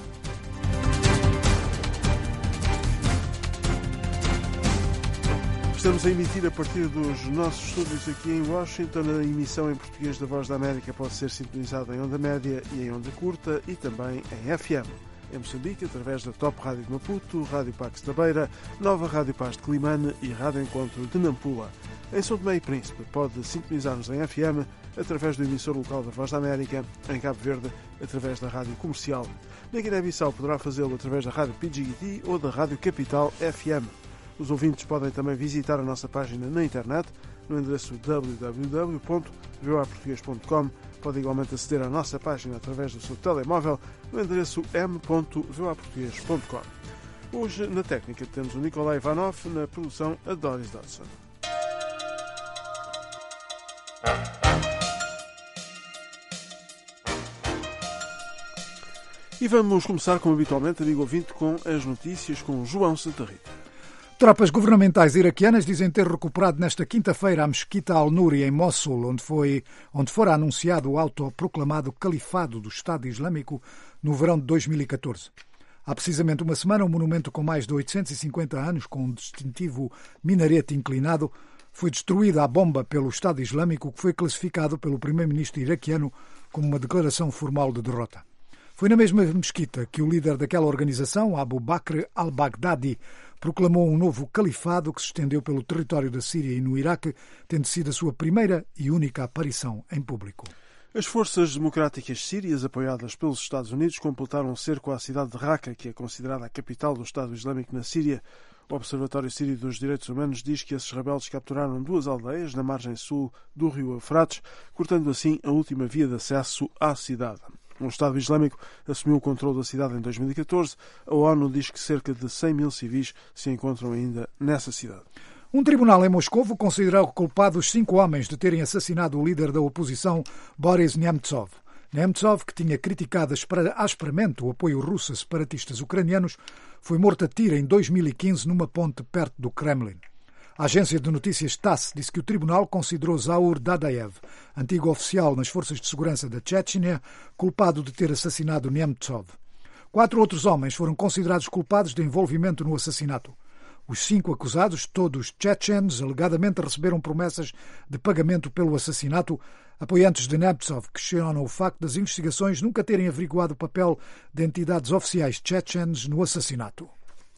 Estamos a emitir a partir dos nossos estúdios aqui em Washington. A emissão em português da Voz da América pode ser sintonizada em onda média e em onda curta e também em F M. Em Moçambique, através da Top Rádio de Maputo, Rádio Pax da Beira, Nova Rádio Paz de Climane e Rádio Encontro de Nampula. Em São Tomé e Príncipe, pode sintonizar-nos em F M através do emissor local da Voz da América, em Cabo Verde, através da Rádio Comercial. Na Guiné-Bissau poderá fazê-lo através da Rádio P G T ou da Rádio Capital F M. Os ouvintes podem também visitar a nossa página na internet, no endereço w w w ponto v o a português ponto com. Pode igualmente aceder à nossa página através do seu telemóvel, no endereço m ponto v o a português ponto com. Hoje, na técnica, temos o Nikolai Ivanov, na produção, a Doris Dodson. E vamos começar, como habitualmente, amigo ouvinte, com as notícias com João Santa Rita. Tropas governamentais iraquianas dizem ter recuperado nesta quinta-feira a Mesquita Al-Nuri em Mossul, onde, foi, onde fora anunciado o autoproclamado Califado do Estado Islâmico no verão de dois mil e catorze. Há precisamente uma semana, um monumento com mais de oitocentos e cinquenta anos, com um distintivo minarete inclinado, foi destruído à bomba pelo Estado Islâmico, que foi classificado pelo primeiro-ministro iraquiano como uma declaração formal de derrota. Foi na mesma mesquita que o líder daquela organização, Abu Bakr al-Baghdadi, proclamou um novo califado que se estendeu pelo território da Síria e no Iraque, tendo sido a sua primeira e única aparição em público. As forças democráticas sírias, apoiadas pelos Estados Unidos, completaram um cerco à cidade de Raqqa, que é considerada a capital do Estado Islâmico na Síria. O Observatório Sírio dos Direitos Humanos diz que esses rebeldes capturaram duas aldeias na margem sul do rio Eufrates, cortando assim a última via de acesso à cidade. O Estado Islâmico assumiu o controle da cidade em dois mil e catorze. A ONU diz que cerca de cem mil civis se encontram ainda nessa cidade. Um tribunal em Moscovo considerou culpados cinco homens de terem assassinado o líder da oposição, Boris Nemtsov. Nemtsov, que tinha criticado asperamente o apoio russo a separatistas ucranianos, foi morto a tiro em dois mil e quinze numa ponte perto do Kremlin. A agência de notícias TASS disse que o tribunal considerou Zaur Dadaev, antigo oficial nas forças de segurança da Chechnya, culpado de ter assassinado Nemtsov. Quatro outros homens foram considerados culpados de envolvimento no assassinato. Os cinco acusados, todos chechenos, alegadamente receberam promessas de pagamento pelo assassinato. Apoiantes de Nemtsov questionam o facto das investigações nunca terem averiguado o papel de entidades oficiais chechenos no assassinato.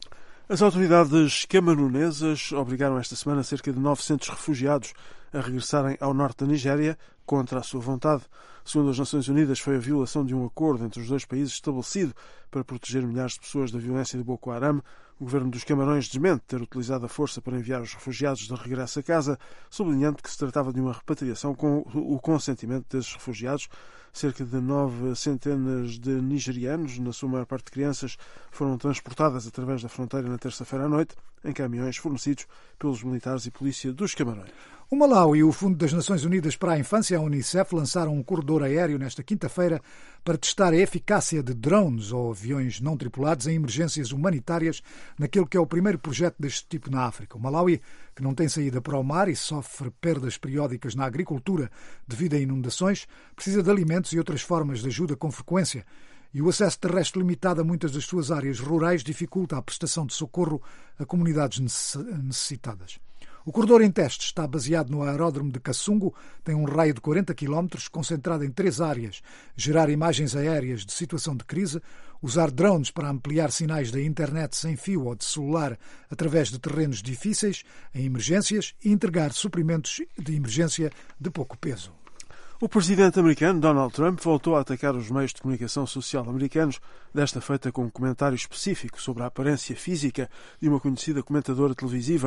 As autoridades camarunesas obrigaram esta semana cerca de novecentos refugiados a regressarem ao norte da Nigéria contra a sua vontade. Segundo as Nações Unidas, foi a violação de um acordo entre os dois países estabelecido para proteger milhares de pessoas da violência de Boko Haram. O governo dos Camarões desmente ter utilizado a força para enviar os refugiados de regresso a casa, sublinhando que se tratava de uma repatriação com o consentimento desses refugiados. Cerca de nove centenas de nigerianos, na sua maior parte crianças, foram transportadas através da fronteira na terça-feira à noite em caminhões fornecidos pelos militares e polícia dos Camarões. O Malau e o Fundo das Nações Unidas para a Infância, a Unicef, lançaram um corredor aéreo nesta quinta-feira para testar a eficácia de drones ou aviões não tripulados em emergências humanitárias naquele que é o primeiro projeto deste tipo na África. O Malawi, que não tem saída para o mar e sofre perdas periódicas na agricultura devido a inundações, precisa de alimentos e outras formas de ajuda com frequência. E o acesso terrestre limitado a muitas das suas áreas rurais dificulta a prestação de socorro a comunidades necessitadas. O corredor em teste está baseado no aeródromo de Kasungu, tem um raio de quarenta quilómetros, concentrado em três áreas: gerar imagens aéreas de situação de crise, usar drones para ampliar sinais da internet sem fio ou de celular através de terrenos difíceis, em emergências, e entregar suprimentos de emergência de pouco peso. O presidente americano Donald Trump voltou a atacar os meios de comunicação social americanos, desta feita com um comentário específico sobre a aparência física de uma conhecida comentadora televisiva.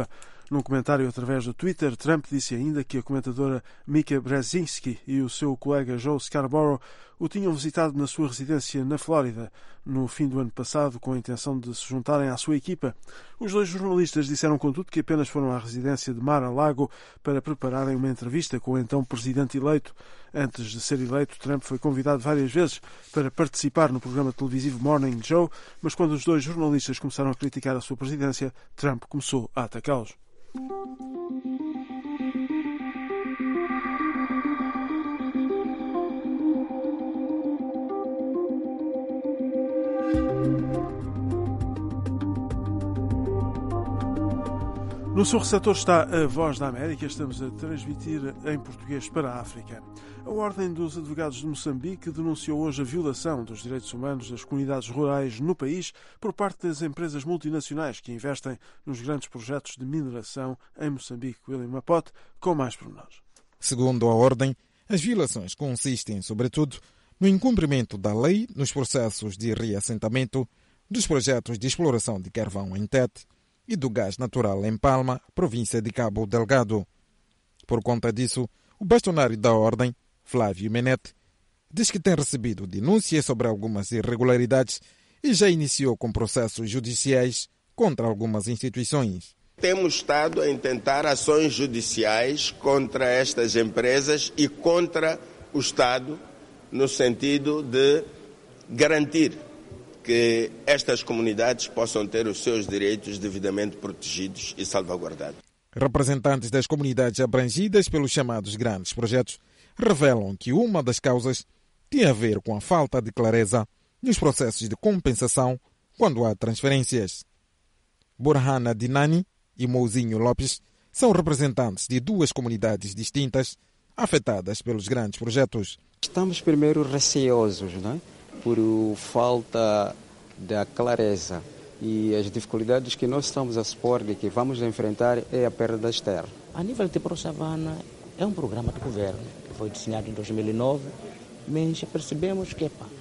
Num comentário através do Twitter, Trump disse ainda que a comentadora Mika Brzezinski e o seu colega Joe Scarborough o tinham visitado na sua residência na Flórida no fim do ano passado com a intenção de se juntarem à sua equipa. Os dois jornalistas disseram, contudo, que apenas foram à residência de Mar-a-Lago para prepararem uma entrevista com o então presidente eleito. Antes de ser eleito, Trump foi convidado várias vezes para participar no programa televisivo Morning Joe, mas quando os dois jornalistas começaram a criticar a sua presidência, Trump começou a atacá-los. No seu receptor está a Voz da América. Estamos a transmitir em português para a África. A Ordem dos Advogados de Moçambique denunciou hoje a violação dos direitos humanos das comunidades rurais no país por parte das empresas multinacionais que investem nos grandes projetos de mineração em Moçambique. William Mapote, com mais pormenores. Segundo a Ordem, as violações consistem, sobretudo, no incumprimento da lei nos processos de reassentamento dos projetos de exploração de carvão em Tete e do gás natural em Palma, província de Cabo Delgado. Por conta disso, o bastonário da Ordem, Flávio Menete, diz que tem recebido denúncias sobre algumas irregularidades e já iniciou com processos judiciais contra algumas instituições. Temos estado a intentar ações judiciais contra estas empresas e contra o Estado, no sentido de garantir que estas comunidades possam ter os seus direitos devidamente protegidos e salvaguardados. Representantes das comunidades abrangidas pelos chamados grandes projetos revelam que uma das causas tem a ver com a falta de clareza nos processos de compensação quando há transferências. Burhana Dinani e Mouzinho Lopes são representantes de duas comunidades distintas afetadas pelos grandes projetos. Estamos primeiro receosos, não é? Por falta da clareza e as dificuldades que nós estamos a expor de que vamos enfrentar é a perda das terras. A nível de Pro-Savana é um programa de governo que foi desenhado em dois mil e nove, mas percebemos que epa,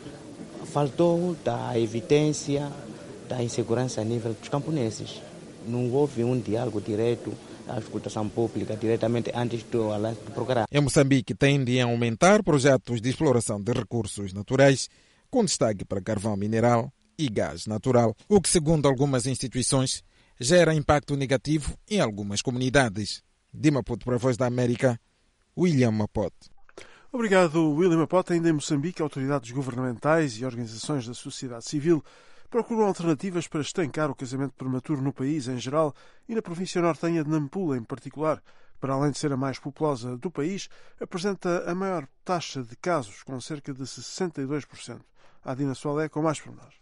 faltou da evidência da insegurança a nível dos camponeses. Não houve um diálogo direto, a escutação pública diretamente antes do lance do programa. Em Moçambique tendem a aumentar projetos de exploração de recursos naturais com destaque para carvão mineral e gás natural, o que, segundo algumas instituições, gera impacto negativo em algumas comunidades. De Maputo para a Voz da América, William Mapote. Obrigado, William Mapote. Ainda em Moçambique, autoridades governamentais e organizações da sociedade civil procuram alternativas para estancar o casamento prematuro no país em geral e na província nortenha de Nampula em particular. Para além de ser a mais populosa do país, apresenta a maior taxa de casos, com cerca de sessenta e dois por cento. A Dina Soalé com mais pormenores.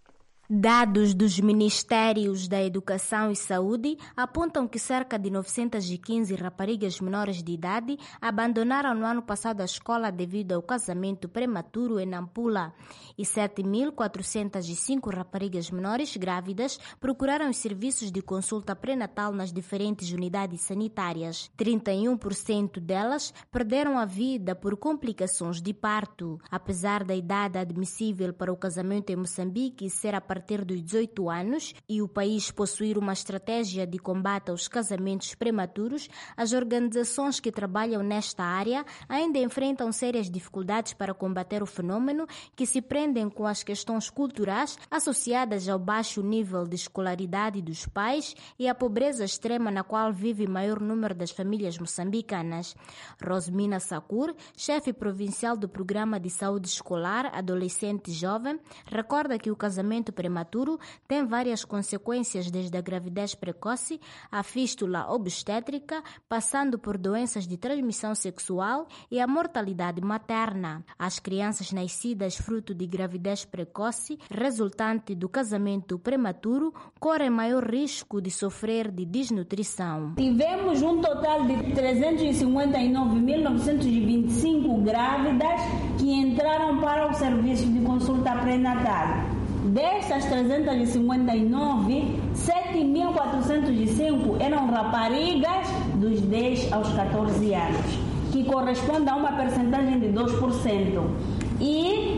Dados dos Ministérios da Educação e Saúde apontam que cerca de novecentas e quinze raparigas menores de idade abandonaram no ano passado a escola devido ao casamento prematuro em Nampula e sete mil quatrocentas e cinco raparigas menores grávidas procuraram os serviços de consulta pré-natal nas diferentes unidades sanitárias. trinta e um por cento delas perderam a vida por complicações de parto. Apesar da idade admissível para o casamento em Moçambique ser a partir dos dezoito anos e o país possuir uma estratégia de combate aos casamentos prematuros, as organizações que trabalham nesta área ainda enfrentam sérias dificuldades para combater o fenômeno, que se prendem com as questões culturais associadas ao baixo nível de escolaridade dos pais e à pobreza extrema na qual vive o maior número das famílias moçambicanas. Rosmina Sakur, chefe provincial do Programa de Saúde Escolar Adolescente e Jovem, recorda que o casamento prematuro tem várias consequências, desde a gravidez precoce, a fístula obstétrica, passando por doenças de transmissão sexual e a mortalidade materna. As crianças nascidas fruto de gravidez precoce, resultante do casamento prematuro, correm maior risco de sofrer de desnutrição. Tivemos um total de trezentas e cinquenta e nove mil novecentas e vinte e cinco grávidas que entraram para o serviço de consulta pré-natal. Destas trezentas e cinquenta e nove, sete mil quatrocentas e cinco eram raparigas dos dez aos catorze anos, que corresponde a uma percentagem de dois por cento. E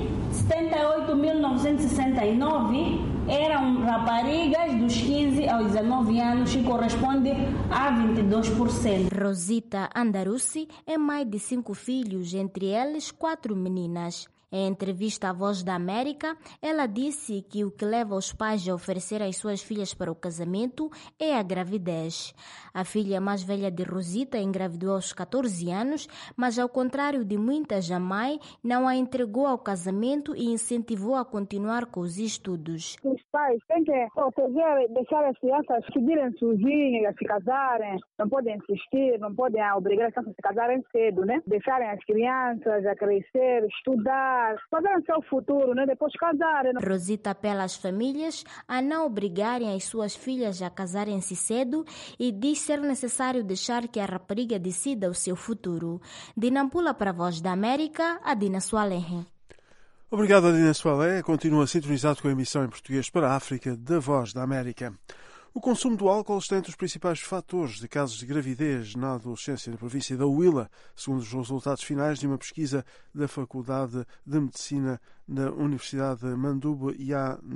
setenta e oito mil novecentos e sessenta e nove eram raparigas dos quinze aos dezenove anos, que corresponde a vinte e dois por cento. Rosita Andarussi é mãe de cinco filhos, entre eles quatro meninas. Em entrevista à Voz da América, ela disse que o que leva os pais a oferecer as suas filhas para o casamento é a gravidez. A filha mais velha de Rosita engravidou aos catorze anos, mas ao contrário de muitas, a mãe não a entregou ao casamento e incentivou a continuar com os estudos. Os pais têm que proteger, deixar as crianças seguirem sozinhas, se casarem, não podem insistir, não podem obrigar as crianças a se casarem cedo, né? Deixarem as crianças a crescer, estudar, fazerem seu futuro, né? Depois casarem. Rosita apela às famílias a não obrigarem as suas filhas a casarem-se cedo e diz ser necessário deixar que a rapariga decida o seu futuro. De Nampula para a Voz da América, Adina Soalehe. Obrigado, Adina Soalehe. Continua sintonizado com a emissão em português para a África da Voz da América. O consumo do álcool está entre os principais fatores de casos de gravidez na adolescência na província da Huila, segundo os resultados finais de uma pesquisa da Faculdade de Medicina da Universidade de Manduba e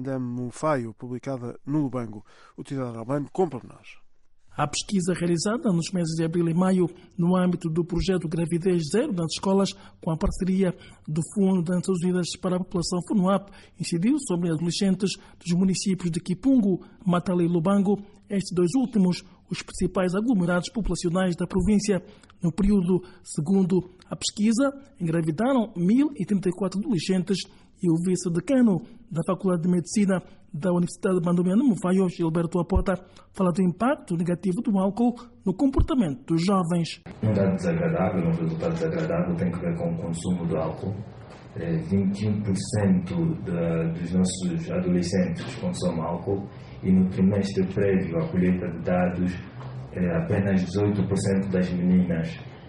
Mufaio, publicada no Lubango. O Tidal Albano com pormenores. A pesquisa realizada nos meses de abril e maio no âmbito do projeto Gravidez Zero nas escolas, com a parceria do Fundo das Nações Unidas para a População FUNUAP, incidiu sobre adolescentes dos municípios de Kipungu, Matala e Lubango, estes dois últimos os principais aglomerados populacionais da província. No período, segundo a pesquisa, engravidaram mil e trinta e quatro adolescentes e o vice-decano da Faculdade de Medicina da Universidade de Manduba Mufaio, Gilberto Apota, fala do impacto negativo do álcool no comportamento dos jovens. Um dado desagradável, um resultado desagradável tem que ver com o consumo do álcool. vinte e um por cento de, dos nossos adolescentes consomem álcool e no trimestre prévio à colheita de dados, apenas dezoito por cento das meninas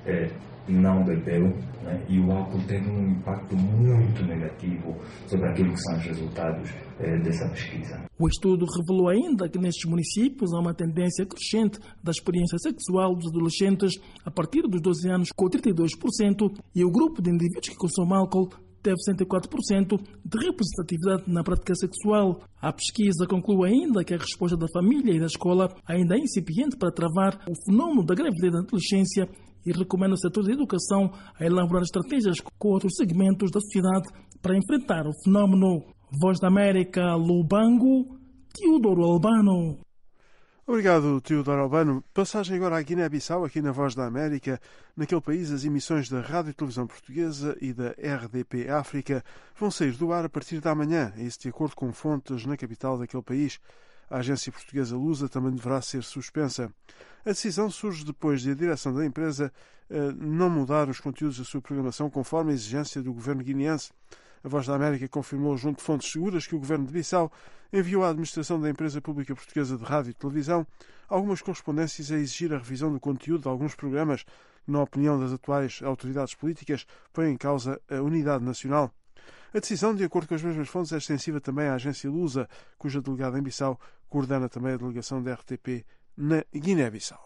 não bebeu, né? E o álcool teve um impacto muito negativo sobre aquilo que são os resultados eh, dessa pesquisa. O estudo revelou ainda que nestes municípios há uma tendência crescente da experiência sexual dos adolescentes a partir dos doze anos, com trinta e dois por cento, e o grupo de indivíduos que consomem álcool teve sessenta e quatro por cento de representatividade na prática sexual. A pesquisa conclui ainda que a resposta da família e da escola ainda é incipiente para travar o fenómeno da gravidez na adolescência e recomenda ao setor da educação a elaborar estratégias com outros segmentos da sociedade para enfrentar o fenómeno. Voz da América, Lubango, Teodoro Albano. Obrigado, Teodoro Albano. Passagem agora à Guiné-Bissau, aqui na Voz da América. Naquele país, as emissões da Rádio e Televisão Portuguesa e da R D P África vão sair do ar a partir da manhã, isso de acordo com fontes na capital daquele país. A agência portuguesa Lusa também deverá ser suspensa. A decisão surge depois de a direção da empresa eh, não mudar os conteúdos da sua programação conforme a exigência do governo guineense. A Voz da América confirmou junto de fontes seguras que o governo de Bissau enviou à administração da empresa pública portuguesa de rádio e televisão algumas correspondências a exigir a revisão do conteúdo de alguns programas que, na opinião das atuais autoridades políticas, põem em causa a unidade nacional. A decisão, de acordo com as mesmas fontes, é extensiva também à agência Lusa, cuja delegada em Bissau coordena também a delegação da R T P na Guiné-Bissau.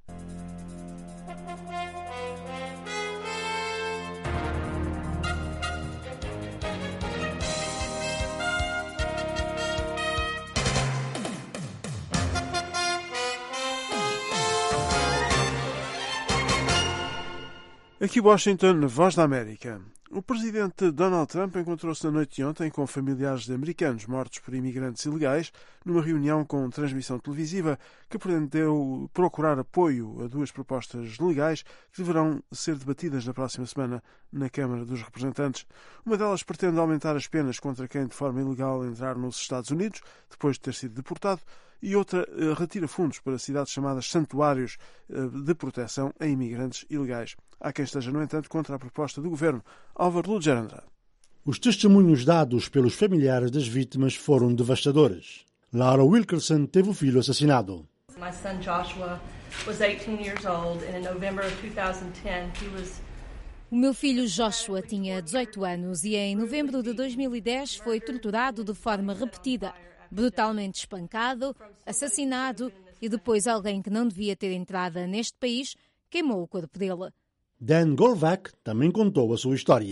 Aqui Washington, na Voz da América. O presidente Donald Trump encontrou-se na noite de ontem com familiares de americanos mortos por imigrantes ilegais numa reunião com transmissão televisiva que pretendeu procurar apoio a duas propostas legais que deverão ser debatidas na próxima semana na Câmara dos Representantes. Uma delas pretende aumentar as penas contra quem de forma ilegal entrar nos Estados Unidos depois de ter sido deportado, e outra retira fundos para cidades chamadas santuários de proteção a imigrantes ilegais. Há quem esteja, no entanto, contra a proposta do governo. Álvaro Luger Andrade. Os testemunhos dados pelos familiares das vítimas foram devastadores. Laura Wilkerson teve o filho assassinado. My son Joshua was eighteen years old, and in November of two thousand ten he was O meu filho Joshua tinha dezoito anos e em novembro de dois mil e dez foi torturado de forma repetida, brutalmente espancado, assassinado e depois alguém que não devia ter entrada neste país queimou o corpo dele. Dan Golvac também contou a sua história.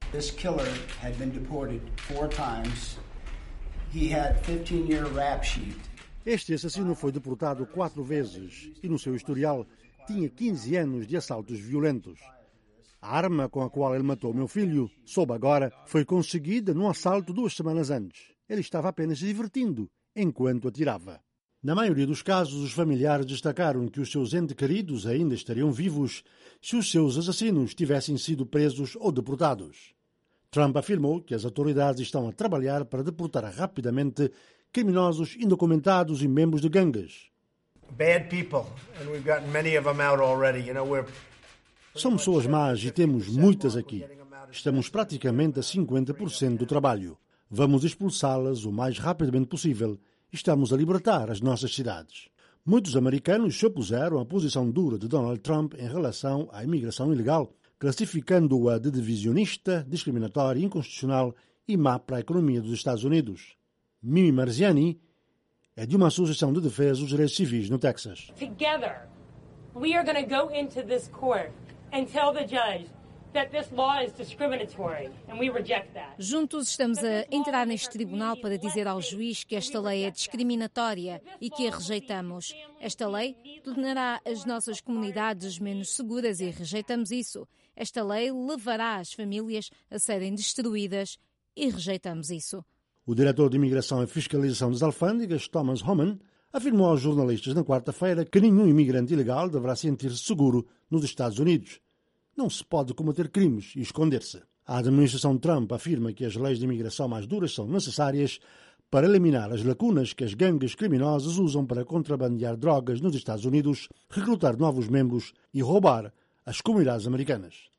This killer had been deported four times. He had fifteen-year rap sheet. Este assassino foi deportado quatro vezes e no seu historial tinha quinze anos de assaltos violentos. A arma com a qual ele matou meu filho, soube agora, foi conseguida num assalto duas semanas antes. Ele estava apenas se divertindo enquanto atirava. Na maioria dos casos, os familiares destacaram que os seus entes queridos ainda estariam vivos se os seus assassinos tivessem sido presos ou deportados. Trump afirmou que as autoridades estão a trabalhar para deportar rapidamente criminosos indocumentados e membros de gangues. Bad people, and we've gotten many of them out already. You know, we're São pessoas más e temos muitas aqui. Estamos praticamente a cinquenta por cento do trabalho. Vamos expulsá-las o mais rapidamente possível. Estamos a libertar as nossas cidades. Muitos americanos se opuseram à posição dura de Donald Trump em relação à imigração ilegal, classificando-a de divisionista, discriminatória, inconstitucional e má para a economia dos Estados Unidos. Mimi Marziani é de uma associação de defesa dos direitos civis no Texas. Together, we are going to go into this court and tell the judge that this law is discriminatory, and we reject that. Juntos estamos a entrar neste tribunal para dizer ao juiz que esta lei é discriminatória e que a rejeitamos. Esta lei tornará as nossas comunidades menos seguras e rejeitamos isso. Esta lei levará as famílias a serem destruídas e rejeitamos isso. O diretor de Imigração e Fiscalização das Alfândegas, Thomas Homan, afirmou aos jornalistas na quarta-feira que nenhum imigrante ilegal deverá sentir-se seguro nos Estados Unidos. Não se pode cometer crimes e esconder-se. A administração Trump afirma que as leis de imigração mais duras são necessárias para eliminar as lacunas que as gangues criminosas usam para contrabandear drogas nos Estados Unidos, recrutar novos membros e roubar as comunidades americanas.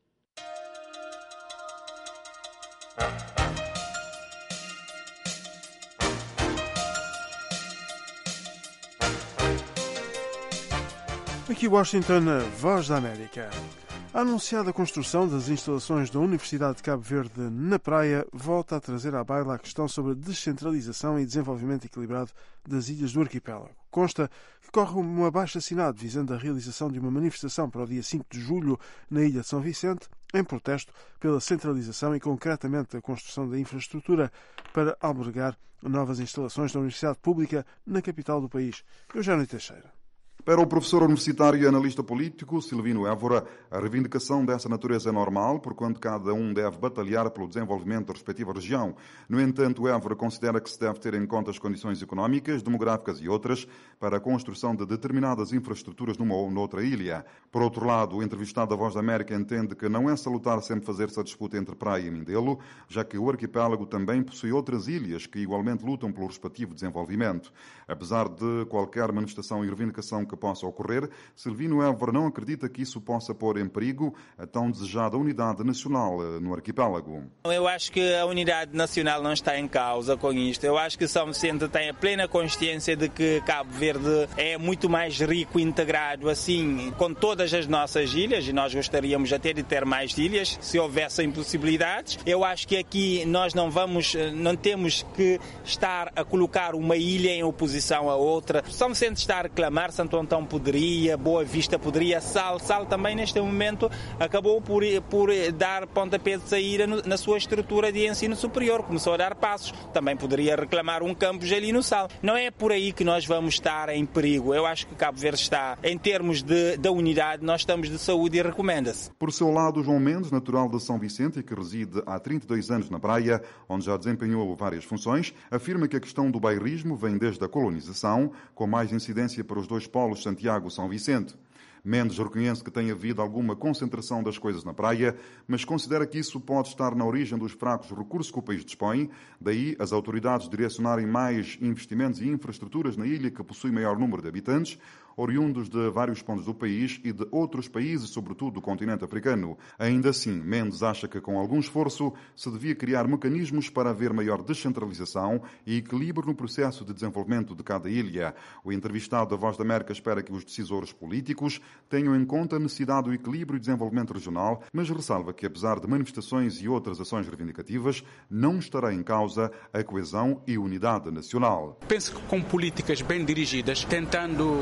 Aqui Washington, a Voz da América. A anunciada construção das instalações da Universidade de Cabo Verde na praia volta a trazer à baila a questão sobre a descentralização e desenvolvimento equilibrado das ilhas do arquipélago. Consta que corre um abaixo-assinado visando a realização de uma manifestação para o dia cinco de julho na ilha de São Vicente, em protesto pela centralização e, concretamente, a construção da infraestrutura para albergar novas instalações da Universidade Pública na capital do país. Eugênio Teixeira. Para o professor universitário e analista político Silvino Évora, a reivindicação dessa natureza é normal, porquanto cada um deve batalhar pelo desenvolvimento da respectiva região. No entanto, Évora considera que se deve ter em conta as condições económicas, demográficas e outras para a construção de determinadas infraestruturas numa ou noutra ilha. Por outro lado, o entrevistado da Voz da América entende que não é salutar sempre fazer-se a disputa entre Praia e Mindelo, já que o arquipélago também possui outras ilhas que igualmente lutam pelo respectivo desenvolvimento. Apesar de qualquer manifestação e reivindicação que possa ocorrer, Silvino Évora não acredita que isso possa pôr em perigo a tão desejada unidade nacional no arquipélago. Eu acho que a unidade nacional não está em causa com isto. Eu acho que São Vicente tem a plena consciência de que Cabo Verde é muito mais rico e integrado assim com todas as nossas ilhas, e nós gostaríamos até de ter mais ilhas se houvessem possibilidades. Eu acho que aqui nós não vamos, não temos que estar a colocar uma ilha em oposição à outra. São Vicente está a reclamar, Santo Antão poderia, Boa Vista poderia, Sal, Sal também neste momento acabou por, por dar pontapé de saída no, na sua estrutura de ensino superior, começou a dar passos, também poderia reclamar um campus ali no Sal. Não é por aí que nós vamos estar em perigo. Eu acho que Cabo Verde está, em termos de, da unidade, nós estamos de saúde e recomenda-se. Por seu lado, João Mendes, natural de São Vicente e que reside há trinta e dois anos na praia, onde já desempenhou várias funções, afirma que a questão do bairrismo vem desde a colonização, com mais incidência para os dois polos Santiago-São Vicente. Mendes reconhece que tem havido alguma concentração das coisas na praia, mas considera que isso pode estar na origem dos fracos recursos que o país dispõe, daí as autoridades direcionarem mais investimentos e infraestruturas na ilha que possui maior número de habitantes, oriundos de vários pontos do país e de outros países, sobretudo do continente africano. Ainda assim, Mendes acha que com algum esforço se devia criar mecanismos para haver maior descentralização e equilíbrio no processo de desenvolvimento de cada ilha. O entrevistado da Voz da América espera que os decisores políticos tenham em conta a necessidade do equilíbrio e desenvolvimento regional, mas ressalva que, apesar de manifestações e outras ações reivindicativas, não estará em causa a coesão e unidade nacional. Penso que com políticas bem dirigidas, tentando uh,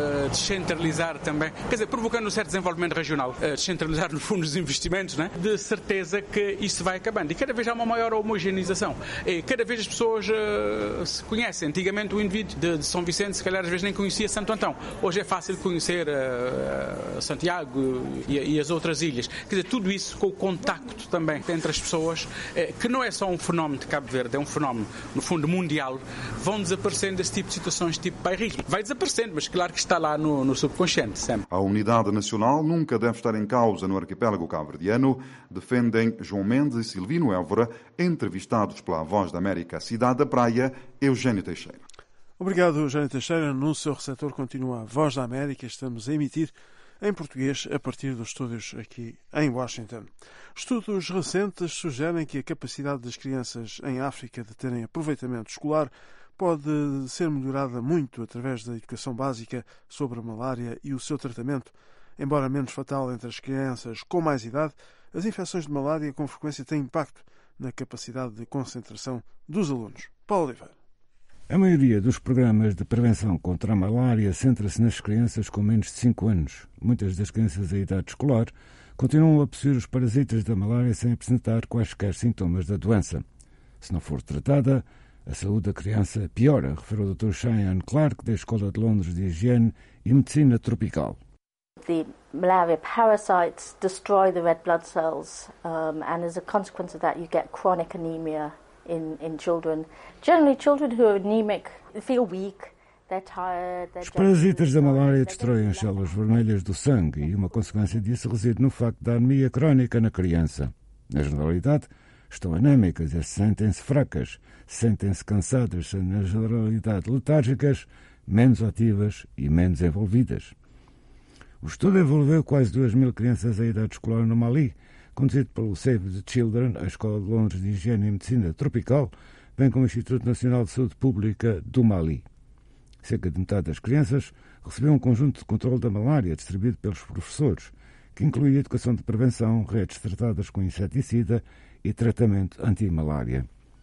uh, descentralizar também, quer dizer, provocando um certo desenvolvimento regional, uh, descentralizar no fundo os investimentos, né? De certeza que isso vai acabando. E cada vez há uma maior homogeneização. E cada vez as pessoas uh, se conhecem. Antigamente o indivíduo de, de São Vicente, se calhar às vezes nem conhecia Santo Antão. Hoje é fácil conhecer uh, uh, Santiago e, e as outras ilhas. Quer dizer, tudo isso com o contacto também entre as pessoas, uh, que não é só um fenómeno de Cabo Verde, é um fenómeno, no fundo, mundial. Vão desaparecendo esse tipo de situações, tipo bairrismo. Vai desaparecendo, mas claro que está lá no, no subconsciente sempre. A unidade nacional nunca deve estar em causa no arquipélago cabo-verdiano, defendem João Mendes e Silvino Évora, entrevistados pela Voz da América, Cidade da Praia, Eugênio Teixeira. Obrigado, Eugênio Teixeira. No seu receptor continua a Voz da América. Estamos a emitir em português a partir dos estúdios aqui em Washington. Estudos recentes sugerem que a capacidade das crianças em África de terem aproveitamento escolar pode ser melhorada muito através da educação básica sobre a malária e o seu tratamento. Embora menos fatal entre as crianças com mais idade, as infecções de malária com frequência têm impacto na capacidade de concentração dos alunos. Paulo Oliveira. A maioria dos programas de prevenção contra a malária centra-se nas crianças com menos de cinco anos. Muitas das crianças em idade escolar continuam a possuir os parasitas da malária sem apresentar quaisquer sintomas da doença. Se não for tratada, a saúde da criança piora, referiu o doutor Cheyenne Clark, da Escola de Londres de Higiene e Medicina Tropical. The malaria parasites destroy the red blood cells, um, and as a consequence of that you get chronic anemia in, in children. Generally, children who are anemic feel weak, they're tired, they're Os parasitas da malária destroem as células vermelhas do sangue e uma consequência disso reside no facto da anemia crónica na criança. Na generalidade, estão anémicas e sentem-se fracas, sentem-se cansadas, na generalidade letárgicas, menos ativas e menos envolvidas. O estudo envolveu quase duas mil crianças em idade escolar no Mali, conduzido pelo Save the Children, a Escola de Londres de Higiene e Medicina Tropical, bem como o Instituto Nacional de Saúde Pública do Mali. Cerca de metade das crianças recebeu um conjunto de controle da malária distribuído pelos professores, que incluía educação de prevenção, redes tratadas com inseticida e tratamento anti-malária.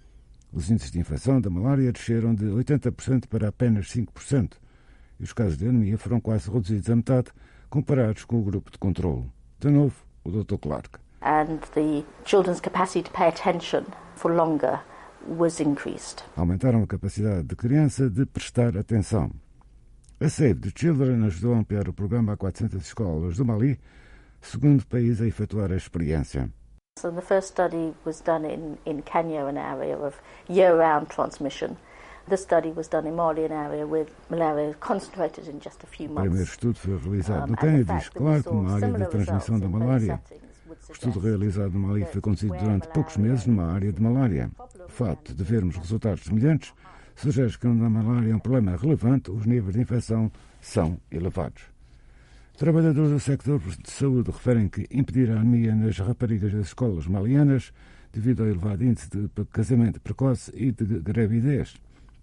Os índices de infecção da malária desceram de oitenta por cento para apenas cinco por cento, e os casos de anemia foram quase reduzidos a metade, comparados com o grupo de controle. De novo, o doutor Clark. And the children's capacity to pay attention for longer was increased. Aumentaram a capacidade da criança de prestar atenção. A Save the Children ajudou a ampliar o programa a quatrocentas escolas do Mali, segundo país a efetuar a experiência. So the first study was done in, in Kenya, an area of year-round transmission. The study was done in Mali, an area with malaria concentrated in just a few months. O primeiro estudo foi realizado no Quênia, diz Clark, numa área de transmissão da malária. O estudo realizado no Mali foi conduzido durante poucos meses numa área de malária. O facto de vermos resultados semelhantes sugere que quando a malária é um problema relevante, os níveis de infecção são elevados. Trabalhadores do sector de saúde referem que impedir a anemia nas raparigas das escolas malianas devido ao elevado índice de casamento precoce e de gravidez.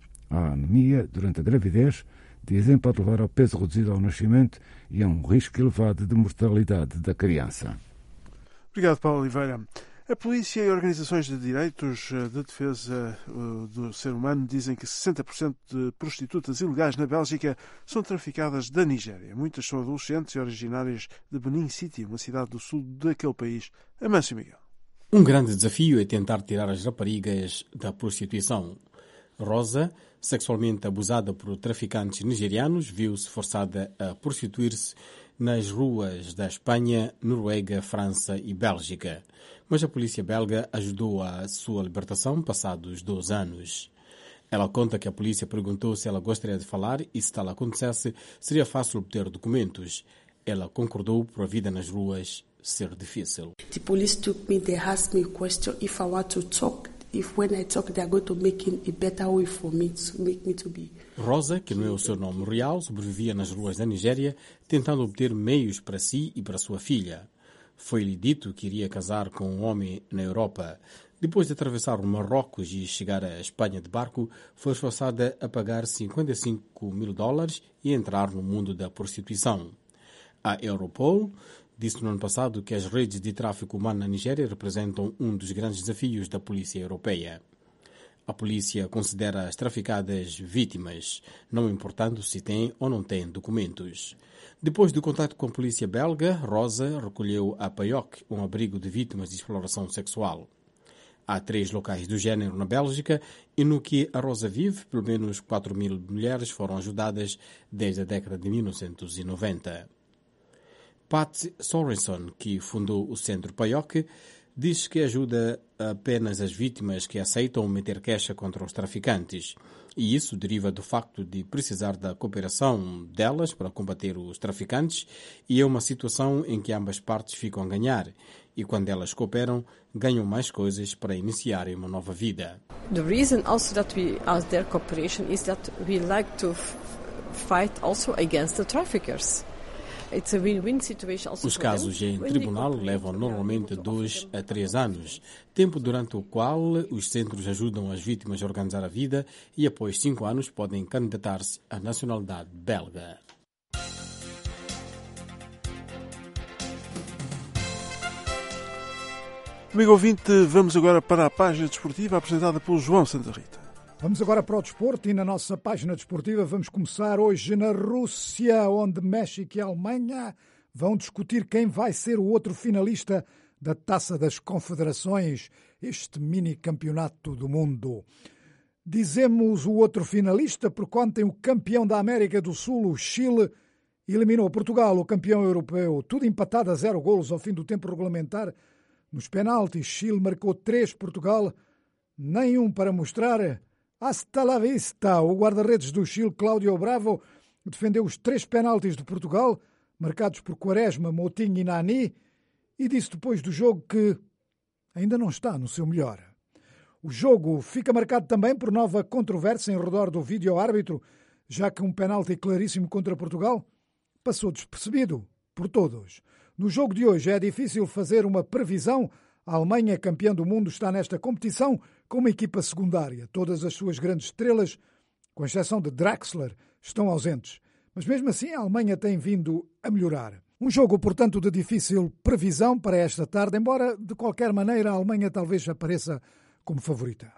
A anemia durante a gravidez, dizem, pode levar ao peso reduzido ao nascimento e a um risco elevado de mortalidade da criança. Obrigado, Paulo Oliveira. A polícia e organizações de direitos de defesa do ser humano dizem que sessenta por cento de prostitutas ilegais na Bélgica são traficadas da Nigéria. Muitas são adolescentes e originárias de Benin City, uma cidade do sul daquele país. Amâncio Miguel. Um grande desafio é tentar tirar as raparigas da prostituição. Rosa, sexualmente abusada por traficantes nigerianos, viu-se forçada a prostituir-se nas ruas da Espanha, Noruega, França e Bélgica. Mas a polícia belga ajudou a sua libertação passados doze anos. Ela conta que a polícia perguntou se ela gostaria de falar e, se tal acontecesse, seria fácil obter documentos. Ela concordou por a vida nas ruas ser difícil. The police took me, they asked me a question if I want to talk. If when I talk, they are going to make it a better way for me to make me to be. Rosa, que não é o seu nome real, sobrevivia nas ruas da Nigéria, tentando obter meios para si e para sua filha. Foi-lhe dito que iria casar com um homem na Europa. Depois de atravessar o Marrocos e chegar à Espanha de barco, foi esforçada a pagar cinquenta e cinco mil dólares e entrar no mundo da prostituição. A Europol disse no ano passado que as redes de tráfico humano na Nigéria representam um dos grandes desafios da polícia europeia. A A polícia considera as traficadas vítimas, não importando se têm ou não têm documentos. Depois do contato com a polícia belga, Rosa recolheu a Paioc, um abrigo de vítimas de exploração sexual. Há três locais do género na Bélgica e no que a Rosa vive, pelo menos quatro mil mulheres foram ajudadas desde a década de mil novecentos e noventa. Pat Sorenson, que fundou o Centro Paioc, diz que ajuda apenas as vítimas que aceitam meter queixa contra os traficantes. E isso deriva do facto de precisar da cooperação delas para combater os traficantes e é uma situação em que ambas partes ficam a ganhar. E quando elas cooperam, ganham mais coisas para iniciarem uma nova vida. The reason also that we ask their cooperation is that we like to fight also against the traffickers. It's a win-win situation also. Os casos em tribunal levam normalmente dois a três anos, tempo durante o qual os centros ajudam as vítimas a organizar a vida e após cinco anos podem candidatar-se à nacionalidade belga. Amigo ouvinte, vamos agora para a página desportiva apresentada pelo João Santa Rita. Vamos agora para o desporto e na nossa página desportiva vamos começar hoje na Rússia, onde México e Alemanha vão discutir quem vai ser o outro finalista da Taça das Confederações, este mini campeonato do mundo. Dizemos o outro finalista porque ontem o campeão da América do Sul, o Chile, eliminou Portugal, o campeão europeu, tudo empatado a zero golos ao fim do tempo regulamentar. Nos penaltis, Chile marcou três, Portugal nenhum para mostrar. Hasta la vista! O guarda-redes do Chile, Cláudio Bravo, defendeu os três penaltis de Portugal, marcados por Quaresma, Moutinho e Nani, e disse depois do jogo que ainda não está no seu melhor. O jogo fica marcado também por nova controvérsia em redor do vídeo-árbitro, já que um penalti claríssimo contra Portugal passou despercebido por todos. No jogo de hoje é difícil fazer uma previsão. A Alemanha, campeã do mundo, está nesta competição com uma equipa secundária. Todas as suas grandes estrelas, com exceção de Draxler, estão ausentes. Mas mesmo assim a Alemanha tem vindo a melhorar. Um jogo, portanto, de difícil previsão para esta tarde, embora de qualquer maneira a Alemanha talvez apareça como favorita.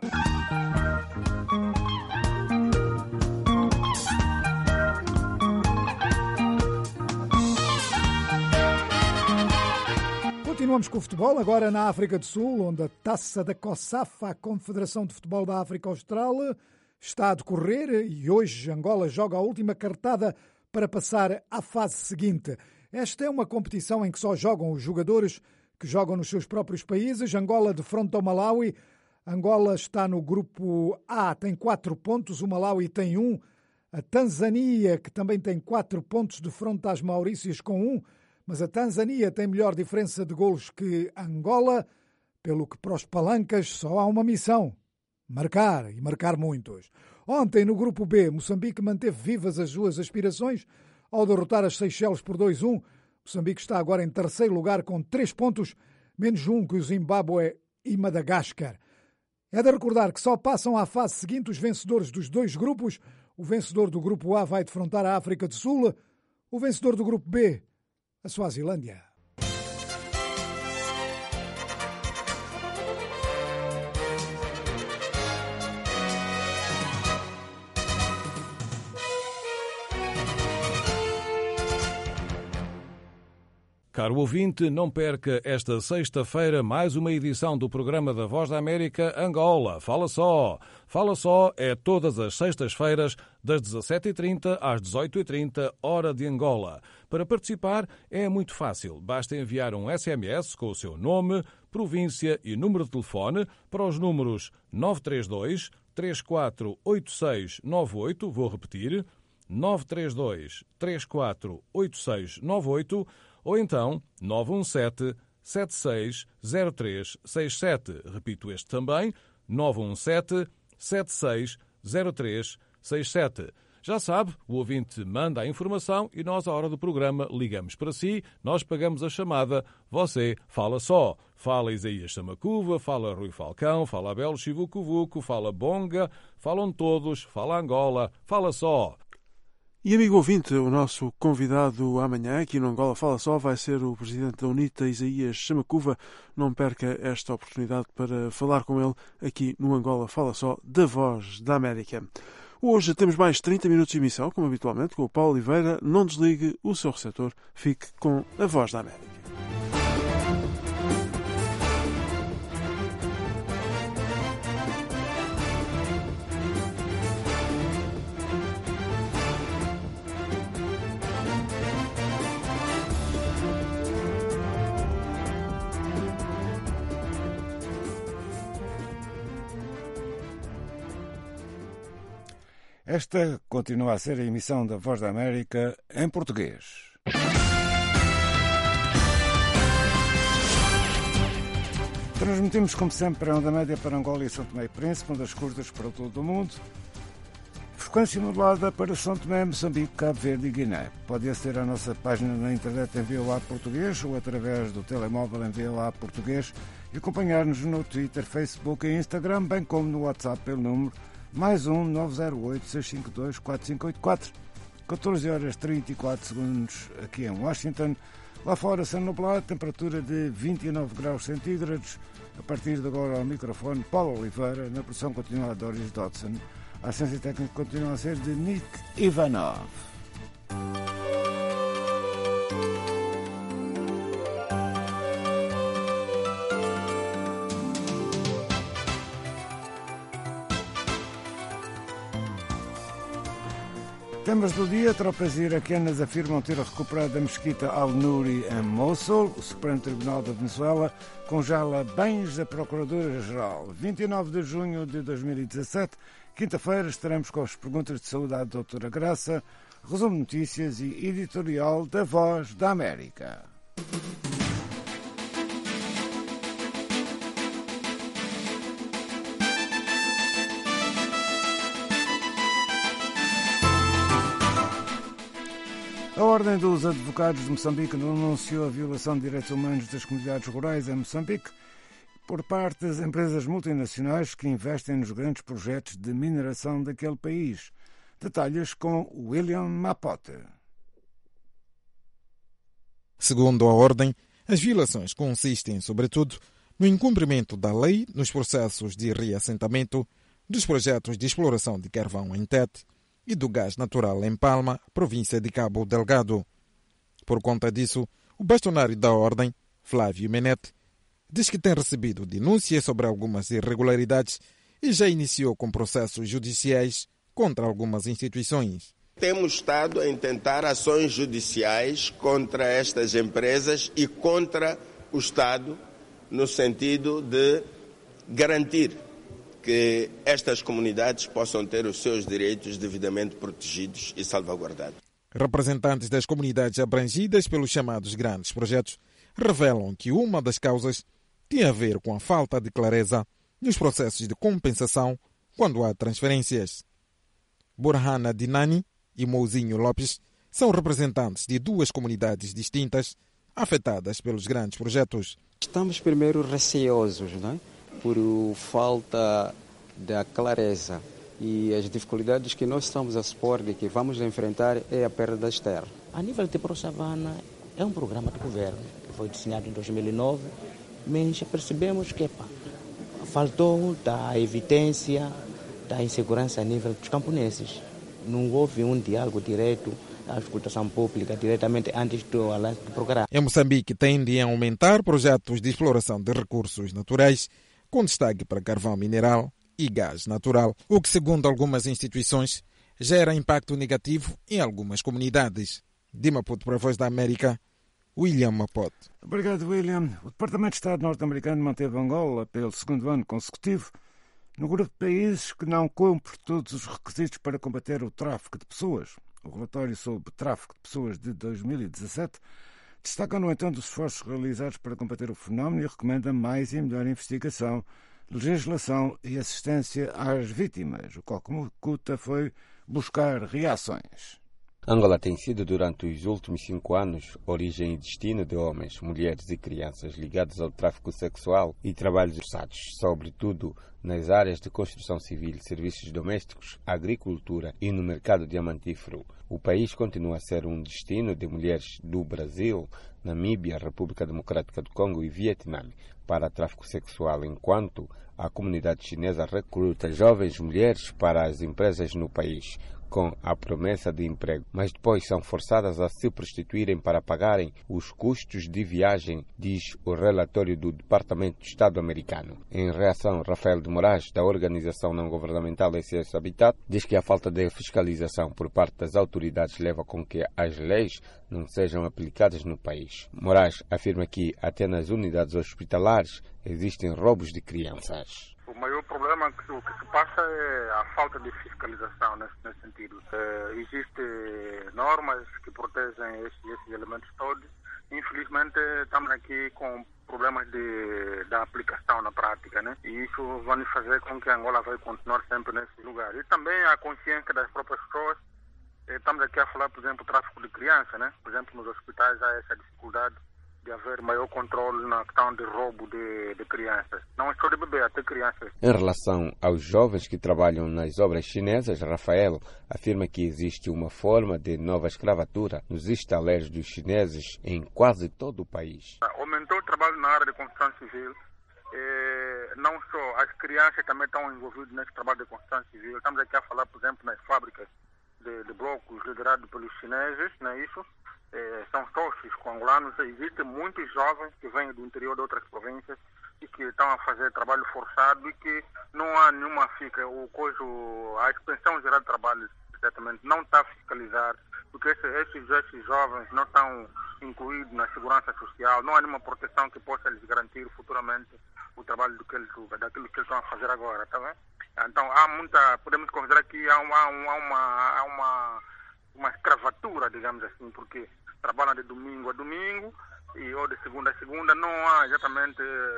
Continuamos com o futebol, agora na África do Sul, onde a Taça da COSAFA, a Confederação de Futebol da África Austral, está a decorrer e hoje Angola joga a última cartada para passar à fase seguinte. Esta é uma competição em que só jogam os jogadores que jogam nos seus próprios países. Angola defronta o Malawi. Angola está no grupo A, tem quatro pontos, o Malawi tem um. A Tanzânia, que também tem quatro pontos, defronta as Maurícias com um. Mas a Tanzânia tem melhor diferença de golos que Angola, pelo que para os palancas só há uma missão: marcar, e marcar muitos. Ontem, no grupo B, Moçambique manteve vivas as suas aspirações ao derrotar as Seychelles por dois a um. Moçambique está agora em terceiro lugar com três pontos, menos um que o Zimbábue e Madagascar. É de recordar que só passam à fase seguinte os vencedores dos dois grupos. O vencedor do grupo A vai defrontar a África do Sul, o vencedor do grupo B, a Suazilândia. Caro ouvinte, não perca esta sexta-feira mais uma edição do programa da Voz da América Angola. Fala só! Fala só é todas as sextas-feiras, das dezassete e trinta às dezoito e trinta, hora de Angola. Para participar é muito fácil. Basta enviar um S M S com o seu nome, província e número de telefone para os números nove três dois, três quatro oito seis nove oito, vou repetir, nove três dois, três quatro oito seis nove oito, ou então nove um sete, sete seis zero três seis sete. Repito este também, nove um sete, sete seis zero três seis sete. Já sabe, o ouvinte manda a informação e nós, à hora do programa, ligamos para si, nós pagamos a chamada, você fala só. Fala Isaías Samacuva, fala Rui Falcão, fala Abel Chivucuvuco, fala Bonga, falam todos, fala Angola, fala só. E amigo ouvinte, o nosso convidado amanhã aqui no Angola Fala Só vai ser o presidente da UNITA, Isaías Chamacuva. Não perca esta oportunidade para falar com ele aqui no Angola Fala Só, da Voz da América. Hoje temos mais trinta minutos de emissão, como habitualmente, com o Paulo Oliveira. Não desligue o seu receptor, fique com a Voz da América. Esta continua a ser a emissão da Voz da América em português. Transmitimos, como sempre, a onda média para Angola e São Tomé e Príncipe, ondas curtas para todo o mundo. Frequência modulada para São Tomé, Moçambique, Cabo Verde e Guiné. Pode aceder à nossa página na internet em V O A Português ou através do telemóvel em V O A Português e acompanhar-nos no Twitter, Facebook e Instagram, bem como no WhatsApp pelo número mais um nove zero oito, seis cinco dois, quatro cinco oito quatro. catorze horas e trinta e quatro segundos aqui em Washington. Lá fora, céu nublado, temperatura de vinte e nove graus centígrados. A partir de agora, ao microfone, Paulo Oliveira. Na produção continua a Doris Dodson. A assistência técnica continua a ser de Nick Ivanov. Temas do dia: tropas iraquianas afirmam ter recuperado a mesquita Al-Nuri em Mosul. O Supremo Tribunal da Venezuela congela bens da Procuradora-Geral. vinte e nove de junho de dois mil e dezassete, quinta-feira, estaremos com as perguntas de saúde à doutora Graça, resumo de notícias e editorial da Voz da América. A Ordem dos Advogados de Moçambique denunciou a violação de direitos humanos das comunidades rurais em Moçambique por parte das empresas multinacionais que investem nos grandes projetos de mineração daquele país. Detalhes com William Mapote. Segundo a Ordem, as violações consistem, sobretudo, no incumprimento da lei nos processos de reassentamento dos projetos de exploração de carvão em Tete e do gás natural em Palma, província de Cabo Delgado. Por conta disso, o bastonário da Ordem, Flávio Menete, diz que tem recebido denúncias sobre algumas irregularidades e já iniciou com processos judiciais contra algumas instituições. Temos estado a intentar ações judiciais contra estas empresas e contra o Estado, no sentido de garantir que estas comunidades possam ter os seus direitos devidamente protegidos e salvaguardados. Representantes das comunidades abrangidas pelos chamados grandes projetos revelam que uma das causas tem a ver com a falta de clareza nos processos de compensação quando há transferências. Burhana Dinani e Mouzinho Lopes são representantes de duas comunidades distintas afetadas pelos grandes projetos. Estamos primeiro receosos, não é? Por falta da clareza e as dificuldades que nós estamos a expor de que vamos enfrentar é a perda das terras. A nível de Pro-Savana é um programa de governo que foi desenhado em dois mil e nove, mas percebemos que pá, faltou da evidência da insegurança a nível dos camponeses. Não houve um diálogo direto da escutação pública diretamente antes do lance do programa. Em Moçambique tendem a aumentar projetos de exploração de recursos naturais com destaque para carvão mineral e gás natural, o que, segundo algumas instituições, gera impacto negativo em algumas comunidades. De Maputo para a Voz da América, William Mapote. Obrigado, William. O Departamento de Estado norte-americano manteve Angola pelo segundo ano consecutivo no grupo de países que não cumpre todos os requisitos para combater o tráfico de pessoas. O relatório sobre tráfico de pessoas de dois mil e dezassete destaca, no entanto, os esforços realizados para combater o fenómeno e recomenda mais e melhor investigação, legislação e assistência às vítimas. O que oculta foi buscar reações. Angola tem sido, durante os últimos cinco anos, origem e destino de homens, mulheres e crianças ligados ao tráfico sexual e trabalhos forçados, sobretudo nas áreas de construção civil, serviços domésticos, agricultura e no mercado diamantífero. O país continua a ser um destino de mulheres do Brasil, Namíbia, República Democrática do Congo e Vietnã para tráfico sexual, enquanto a comunidade chinesa recruta jovens mulheres para as empresas no país, com a promessa de emprego, mas depois são forçadas a se prostituírem para pagarem os custos de viagem, diz o relatório do Departamento de Estado americano. Em reação, Rafael de Moraes, da organização não-governamental S S Habitat, diz que a falta de fiscalização por parte das autoridades leva com que as leis não sejam aplicadas no país. Moraes afirma que até nas unidades hospitalares existem roubos de crianças. O maior problema que, o que se passa é a falta de fiscalização nesse, nesse sentido. É, Existem normas que protegem esses, esses elementos todos. Infelizmente, estamos aqui com problemas de, da aplicação na prática, né? E isso vai nos fazer com que a Angola vai continuar sempre nesse lugar. E também a consciência das próprias pessoas. Estamos aqui a falar, por exemplo, do tráfico de crianças, né? Por exemplo, nos hospitais há essa dificuldade de haver maior controle na questão de roubo de, de crianças. Não é só de bebê, até crianças. Em relação aos jovens que trabalham nas obras chinesas, Rafael afirma que existe uma forma de nova escravatura nos estaleiros dos chineses em quase todo o país. Aumentou o trabalho na área de construção civil. É, não só as crianças também estão envolvidas nesse trabalho de construção civil. Estamos aqui a falar, por exemplo, nas fábricas de, de blocos liderados pelos chineses, não é isso? É, são sócios com angolanos. Existem muitos jovens que vêm do interior de outras províncias e que estão a fazer trabalho forçado e que não há nenhuma fica. O coisa, a Inspeção Geral de Trabalho certamente não está a fiscalizar, porque esses, esses, esses jovens não estão incluídos na segurança social, não há nenhuma proteção que possa lhes garantir futuramente o trabalho do que eles, daquilo que eles estão a fazer agora, tá bem? Então há muita, podemos considerar que há uma, há uma, há uma, uma escravatura, digamos assim, porque trabalham de domingo a domingo e ou de segunda a segunda, não há exatamente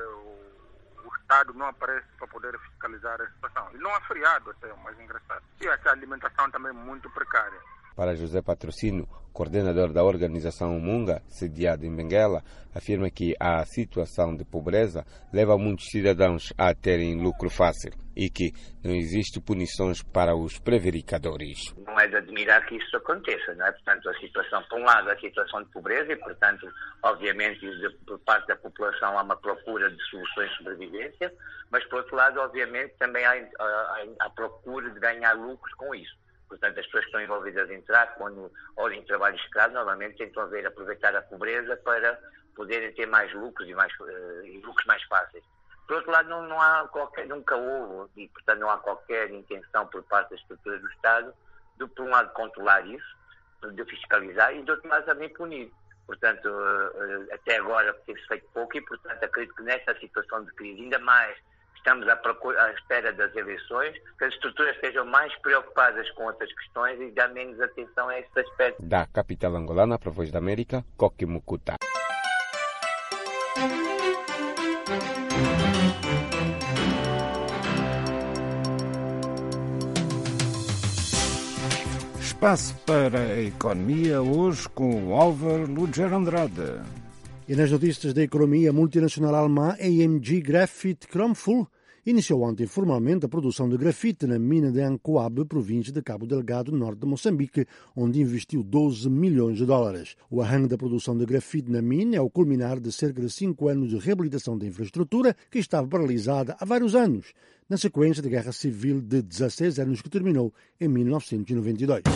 o, o Estado não aparece para poder fiscalizar a situação. E não há feriado até, o mais engraçado. E essa alimentação também é muito precária. Para José Patrocínio, coordenador da organização Munga, sediada em Benguela, afirma que a situação de pobreza leva muitos cidadãos a terem lucro fácil e que não existe punições para os prevaricadores. Não é de admirar que isso aconteça, não é? Portanto, a situação, por um lado, a situação de pobreza e, portanto, obviamente, por parte da população há uma procura de soluções de sobrevivência, mas, por outro lado, obviamente, também há a procura de ganhar lucros com isso. Portanto, as pessoas que estão envolvidas em tráfico quando, ou em trabalho escravo, normalmente tentam ver, aproveitar a pobreza para poderem ter mais lucros e, mais, uh, e lucros mais fáceis. Por outro lado, não, não há qualquer, nunca houve, e portanto não há qualquer intenção por parte das estruturas do Estado de, por um lado, controlar isso, de fiscalizar, e do outro lado também punir. Portanto, uh, até agora tem-se feito pouco e, portanto, acredito que nesta situação de crise, ainda mais estamos à, procura, à espera das eleições, que as estruturas sejam mais preocupadas com outras questões e dêem menos atenção a esse aspecto. Da capital angolana, para a Voz da América, Coque Mucuta. Espaço para a economia, hoje com o Álvaro Lugero Andrade. E nas notícias da economia, a multinacional alemã A M G Graphite Kromful iniciou ontem formalmente a produção de grafite na mina de Ancoabe, província de Cabo Delgado, norte de Moçambique, onde investiu doze milhões de dólares. O arranque da produção de grafite na mina é o culminar de cerca de cinco anos de reabilitação da infraestrutura que estava paralisada há vários anos, na sequência da Guerra Civil de dezasseis anos que terminou em mil novecentos e noventa e dois.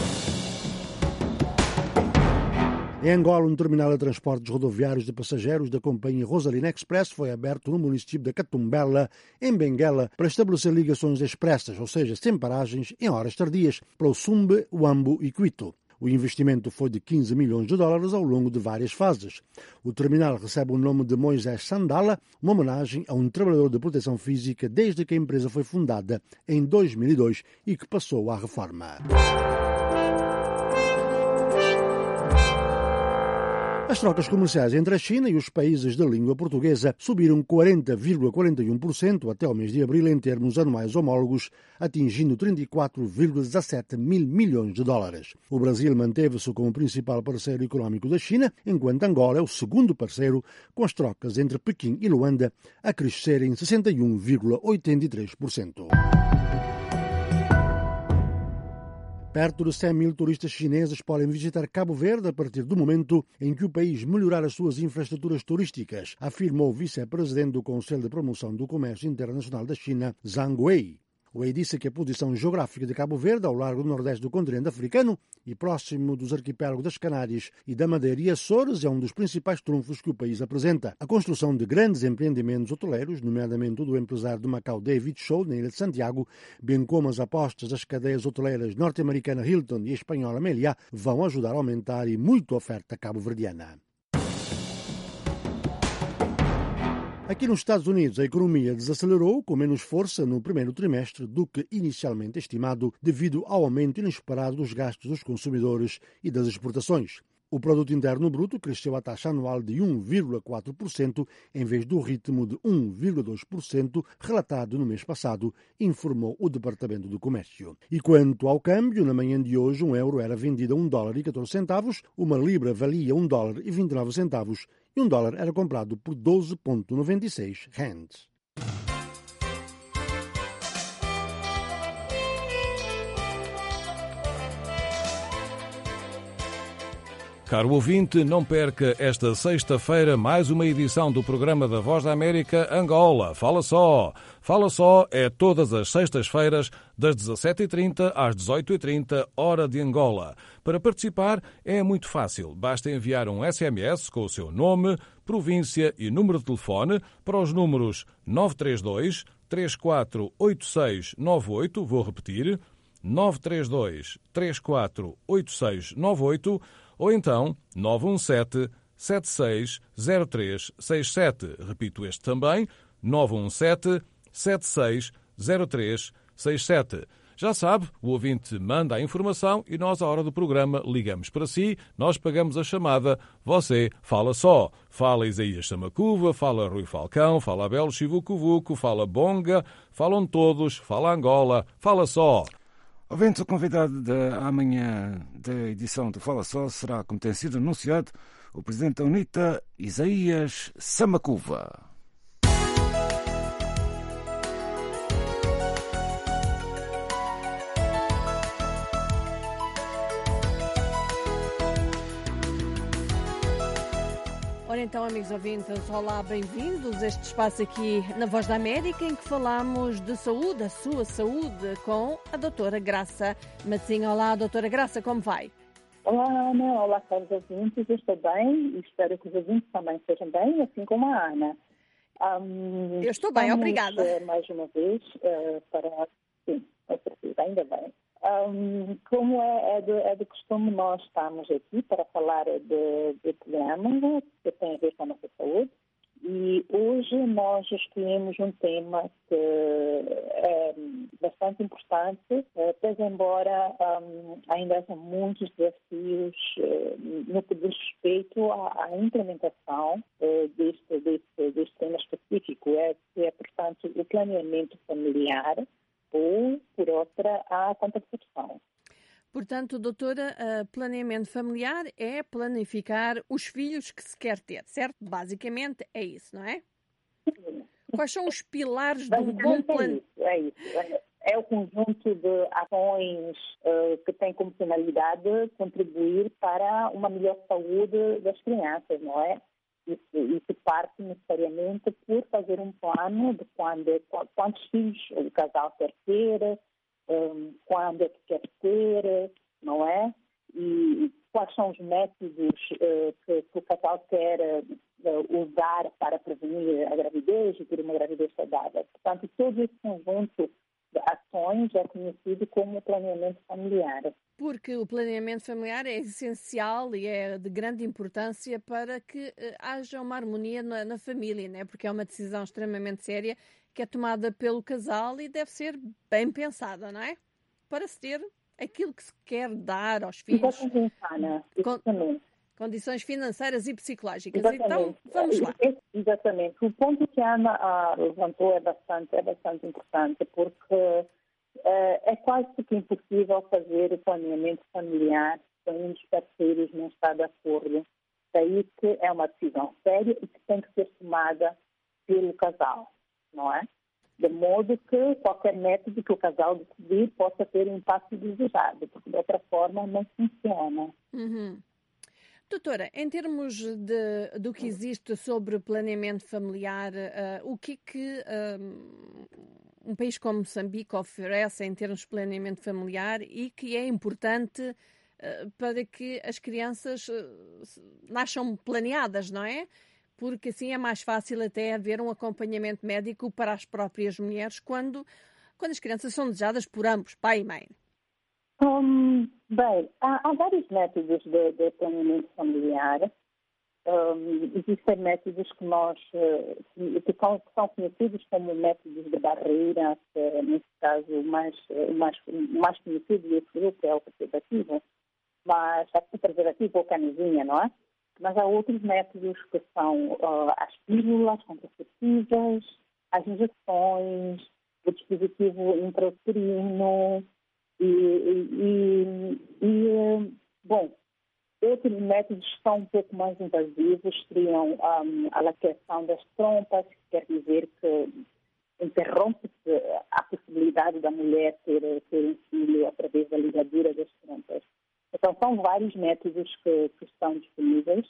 Em Angola, um terminal de transportes rodoviários de passageiros da companhia Rosalina Express foi aberto no município de Catumbela, em Benguela, para estabelecer ligações expressas, ou seja, sem paragens em horas tardias, para o Sumbe, Uambo e Quito. O investimento foi de quinze milhões de dólares ao longo de várias fases. O terminal recebe o nome de Moisés Sandala, uma homenagem a um trabalhador de proteção física desde que a empresa foi fundada em dois mil e dois e que passou à reforma. As trocas comerciais entre a China e os países de língua portuguesa subiram quarenta vírgula quarenta e um por cento até o mês de abril em termos anuais homólogos, atingindo trinta e quatro vírgula dezassete mil milhões de dólares. O Brasil manteve-se como principal parceiro económico da China, enquanto Angola é o segundo parceiro, com as trocas entre Pequim e Luanda a crescerem sessenta e um vírgula oitenta e três por cento. Perto de cem mil turistas chineses podem visitar Cabo Verde a partir do momento em que o país melhorar as suas infraestruturas turísticas, afirmou o vice-presidente do Conselho de Promoção do Comércio Internacional da China, Zhang Wei. Wei disse que a posição geográfica de Cabo Verde, ao largo do nordeste do continente africano e próximo dos arquipélagos das Canárias e da Madeira e Açores, é um dos principais trunfos que o país apresenta. A construção de grandes empreendimentos hoteleiros, nomeadamente o do empresário de Macau David Chow, na ilha de Santiago, bem como as apostas das cadeias hoteleiras norte-americana Hilton e a espanhola Meliá, vão ajudar a aumentar e muito a oferta cabo-verdiana. Aqui nos Estados Unidos, a economia desacelerou com menos força no primeiro trimestre do que inicialmente estimado, devido ao aumento inesperado dos gastos dos consumidores e das exportações. O produto interno bruto cresceu a taxa anual de um vírgula quatro por cento em vez do ritmo de um vírgula dois por cento relatado no mês passado, informou o Departamento do Comércio. E quanto ao câmbio, na manhã de hoje um euro era vendido a um dólar e catorze centavos, uma libra valia um dólar e vinte e nove centavos e um dólar era comprado por doze vírgula noventa e seis rands. Caro ouvinte, não perca esta sexta-feira mais uma edição do programa da Voz da América Angola. Fala só! Fala só é todas as sextas-feiras, das dezassete e trinta às dezoito e trinta, hora de Angola. Para participar é muito fácil. Basta enviar um S M S com o seu nome, província e número de telefone para os números nove três dois, três quatro oito seis nove oito, vou repetir, nove três dois, três quatro oito seis nove oito, ou então nove um sete, sete seis zero três seis sete. Repito este também, nove um sete, sete seis zero três seis sete. Já sabe, o ouvinte manda a informação e nós, à hora do programa, ligamos para si, nós pagamos a chamada, você fala só. Fala Isaías Samacuva, fala Rui Falcão, fala Abel Chivucovuco, fala Bonga, falam todos, fala Angola, fala só. Ouvinte, o convidado da amanhã da edição do Fala Só será, como tem sido anunciado, o presidente da UNITA, Isaías Samacuva. Ora então, amigos ouvintes, olá, bem-vindos a este espaço aqui na Voz da América, em que falamos de saúde, a sua saúde, com a doutora Graça Matzinha. Olá, doutora Graça, como vai? Olá, Ana. Olá, caros ouvintes. Eu estou bem e espero que os ouvintes também estejam bem, assim como a Ana. Um, Eu estou bem, obrigada. Mais uma vez, uh, para... Sim, é preciso, ainda bem. Um, como é, é, de, é de costume, nós estamos aqui para falar de, de programa que tem a ver com a nossa saúde e hoje nós escolhemos um tema que é bastante importante, pois embora um, ainda haja muitos desafios uh, no que diz respeito à, à implementação uh, deste, deste, deste tema específico, é, que é, portanto, o planeamento familiar, ou, por outra, a contracepção. Portanto, doutora, planeamento familiar é planificar os filhos que se quer ter, certo? Basicamente é isso, não é? Sim. Quais são os pilares do bom planeamento? É isso, é isso. É o conjunto de ações uh, que tem como finalidade contribuir para uma melhor saúde das crianças, não é? E se parte necessariamente por fazer um plano de quando, quantos filhos o casal quer ter, um, quando é que quer ter, não é? E quais são os métodos uh, que, que o casal quer uh, usar para prevenir a gravidez e ter uma gravidez saudável. Portanto, todo esse conjunto de ações é conhecido como planeamento familiar. Porque o planeamento familiar é essencial e é de grande importância para que uh, haja uma harmonia na, na família, né? Porque é uma decisão extremamente séria que é tomada pelo casal e deve ser bem pensada, não é? Para se ter aquilo que se quer dar aos filhos. Exatamente, Ana. Exatamente. condições financeiras e psicológicas. Exatamente. Então, vamos lá. Exatamente. O ponto que a Ana ah, levantou é bastante, é bastante importante, porque uh, é quase que impossível fazer o planeamento familiar se um dos parceiros não está de acordo. Daí que é uma decisão séria e que tem que ser tomada pelo casal, não é? De modo que qualquer método que o casal decidir possa ter um impacto desejado, porque de outra forma não funciona. Uhum. Doutora, em termos de, do que existe sobre planeamento familiar, uh, o que é que um, um país como Moçambique oferece em termos de planeamento familiar e que é importante uh, para que as crianças uh, nasçam planeadas, não é? Porque assim é mais fácil até haver um acompanhamento médico para as próprias mulheres quando, quando as crianças são desejadas por ambos, pai e mãe. Um, bem, há, há vários métodos de, de planeamento familiar. Um, existem métodos que nós que são, que são conhecidos como métodos de barreira, que é, nesse caso, o mais, mais, mais conhecido e esse é o preservativo, mas o preservativo ou camisinha, não é? Mas há outros métodos que são uh, as pílulas contraceptivas, as injeções, o dispositivo intrauterino e, e, e, bom, outros métodos que são um pouco mais invasivos seriam um, a laqueação das trompas, que quer dizer que interrompe-se a possibilidade da mulher ter, ter um filho através da ligadura das trompas. Então, são vários métodos que, que estão disponíveis,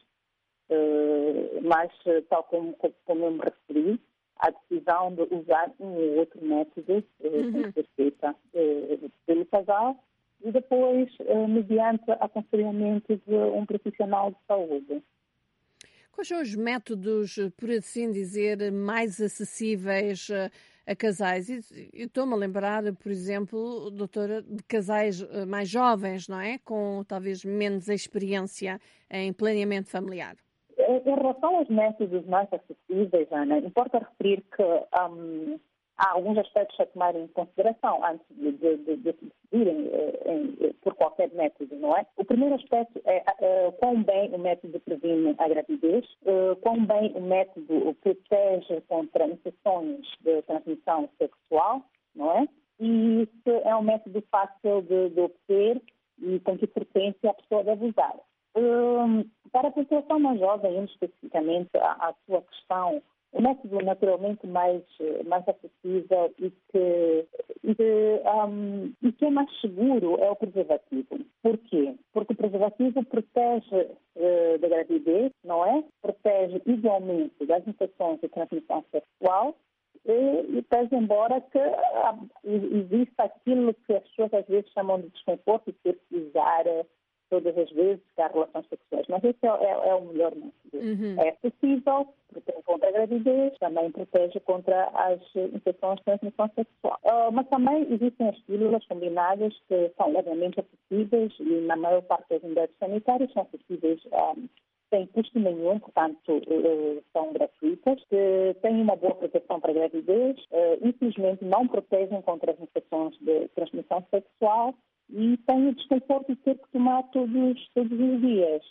uh, mas, tal como, como eu me referi, a decisão de usar um ou outro método uh, uhum. tem que ser feita uh, pelo casal e depois uh, mediante aconselhamento de um profissional de saúde. Quais são os métodos, por assim dizer, mais acessíveis a casais? Eu estou-me a lembrar, por exemplo, doutora, de casais mais jovens, não é? Com talvez menos experiência em planeamento familiar. Em relação aos métodos mais acessíveis, Ana, importa referir que um, há alguns aspectos a tomar em consideração antes de, de, de, de decidirem em, por qualquer método, não é? O primeiro aspecto é uh, quão bem o método previne a gravidez, uh, quão bem o método protege contra infecções de transmissão sexual, não é? E se é um método fácil de, de obter e com que frequência a pessoa deve usar. Um, para a população mais jovem, indo especificamente à, à sua questão, o método naturalmente mais, mais acessível e que, e, que, um, e que é mais seguro é o preservativo. Por quê? Porque o preservativo protege uh, da gravidez, não é? Protege igualmente das infecções de transmissão sexual e, e pese embora que uh, exista aquilo que as pessoas às vezes chamam de desconforto e ter que usar uh, todas as vezes que há relações sexuais. Mas esse é, é, é o melhor método. Uhum. É possível, protege contra a gravidez, também protege contra as infecções de transmissão sexual. Uh, mas também existem as pílulas combinadas que são levemente acessíveis e na maior parte das unidades sanitárias são acessíveis um, sem custo nenhum, portanto uh, são gratuitas, que têm uma boa proteção para a gravidez, uh, infelizmente não protegem contra as infecções de transmissão sexual e tem o desconforto de ter que tomar todos, todos os dias.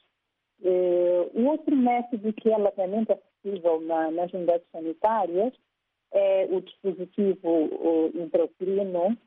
Uh, o outro método que é largamente acessível na, nas unidades sanitárias é o dispositivo uh, intrauterino,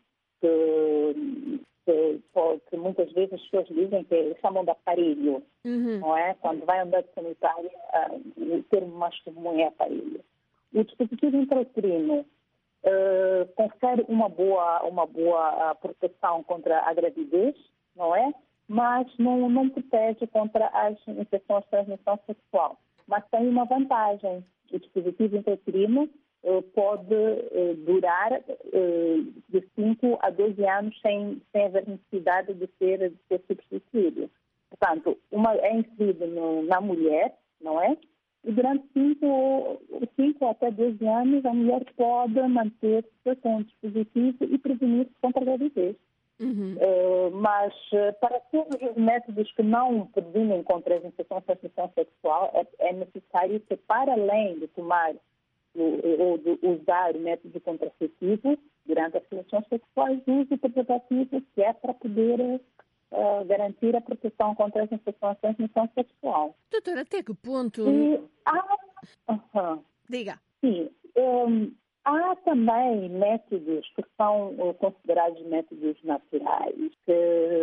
que, que, que muitas vezes as pessoas dizem que chamam de aparelho, uhum. não é? Quando vai à unidade sanitária, uh, o termo mais comum é aparelho. O dispositivo intrauterino Uh, confere uma boa, uma boa uh, proteção contra a gravidez, não é? Mas não, não protege contra as infecções de transmissão sexual. Mas tem uma vantagem. O dispositivo intrauterino uh, pode uh, durar uh, de cinco a doze anos sem, sem haver necessidade de ser, de ser substituído. Portanto, uma, é inserido no, na mulher, não é? E durante cinco até doze anos, a mulher pode manter-se com o dispositivo e prevenir-se contra a gravidez. Uhum. Uh, mas uh, para todos os métodos que não previnem contra as infecções de transmissão sexual, é, é necessário que, para além de tomar ou de usar o método contraceptivo durante as relações sexuais, use o preservativo, que é para poder uh, garantir a proteção contra as infecções de transmissão sexual. Doutora, até que ponto... E há... Uh-huh. Diga. Sim. Um, há também métodos que são uh, considerados métodos naturais, que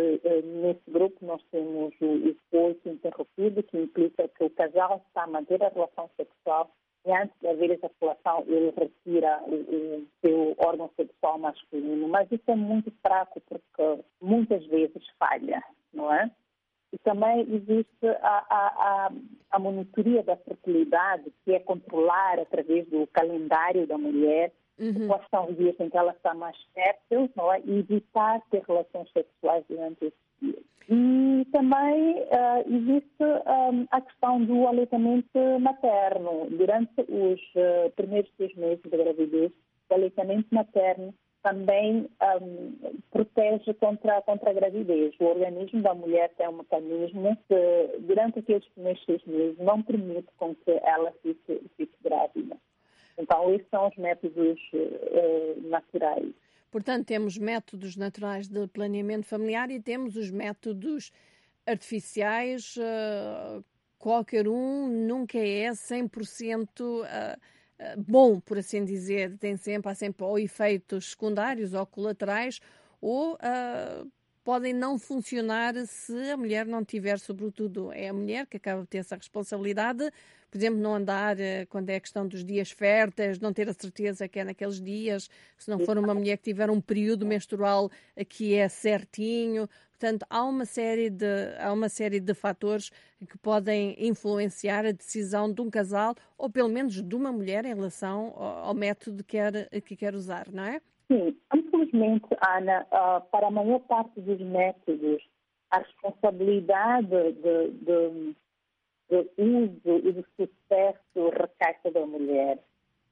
uh, nesse grupo nós temos o, o coito interrompido, que implica que o casal está a manter a relação sexual e antes de haver ejaculação ele retira o, o seu órgão sexual masculino. Mas isso é muito fraco porque muitas vezes falha, não é? E também existe a, a, a, a monitoria da fertilidade, que é controlar através do calendário da mulher uhum. quais são os dias em que ela está mais fértil, não é? E evitar ter relações sexuais durante esses dias. E também uh, existe um, a questão do aleitamento materno. Durante os uh, primeiros seis meses da gravidez, o aleitamento materno também um, protege contra, contra a gravidez. O organismo da mulher tem um mecanismo que, durante aqueles primeiros seis meses, não permite com que ela fique, fique grávida. Então, esses são os métodos uh, naturais. Portanto, temos métodos naturais de planeamento familiar e temos os métodos artificiais. Uh, qualquer um nunca é cem por cento uh, uh, bom, por assim dizer. Tem sempre, há sempre ou efeitos secundários ou colaterais ou uh, podem não funcionar se a mulher não tiver, sobretudo, é a mulher que acaba de ter essa responsabilidade. Por exemplo, não andar quando é a questão dos dias férteis, não ter a certeza que é naqueles dias, se não for uma mulher que tiver um período menstrual que é certinho. Portanto, há uma série de, há uma série de fatores que podem influenciar a decisão de um casal ou pelo menos de uma mulher em relação ao, ao método que quer, que quer usar, não é? Sim, infelizmente, Ana, uh, para a maior parte dos métodos, a responsabilidade de... de do uso e do sucesso recai sobre a mulher.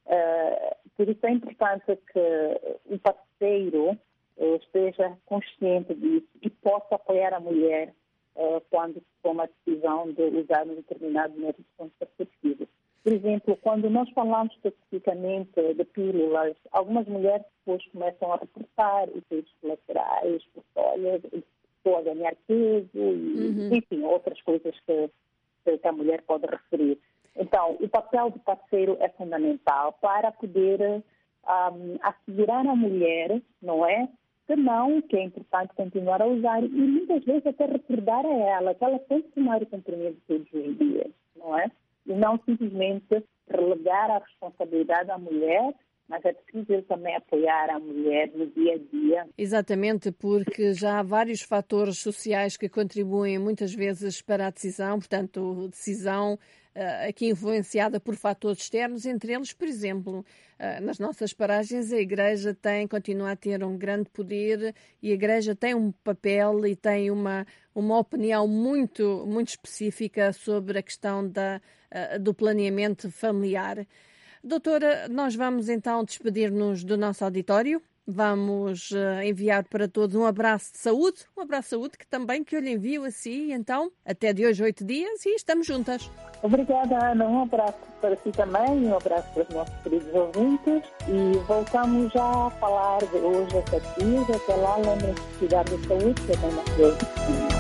Uh, por isso é importante que o parceiro uh, esteja consciente disso e possa apoiar a mulher uh, quando se toma a decisão de usar um determinado método contraceptivo. Por exemplo, quando nós falamos especificamente de pílulas, algumas mulheres depois começam a reportar efeitos colaterais, porque olha, estou a ganhar peso e, uhum. enfim, outras coisas que que a mulher pode referir. Então, o papel do parceiro é fundamental para poder um, assegurar a mulher, não é? Que não, que é importante continuar a usar e muitas vezes até recordar a ela que ela tem que tomar o comprimido todos os dias, não é? E não simplesmente relegar a responsabilidade à mulher, mas é preciso também apoiar a mulher no dia a dia. Exatamente, porque já há vários fatores sociais que contribuem muitas vezes para a decisão, portanto, decisão uh, aqui influenciada por fatores externos, entre eles, por exemplo, uh, nas nossas paragens a Igreja tem, continua a ter um grande poder e a Igreja tem um papel e tem uma, uma opinião muito, muito específica sobre a questão da, uh, do planeamento familiar. Doutora, nós vamos então despedir-nos do nosso auditório. Vamos uh, enviar para todos um abraço de saúde, um abraço de saúde que também que eu lhe envio a si. Então, até de hoje, oito dias e estamos juntas. Obrigada, Ana. Um abraço para si também, um abraço para os nossos queridos ouvintes e voltamos já a falar de hoje a sete dias. Até lá, lembrem-se de cuidar da saúde, que é bem na saúde.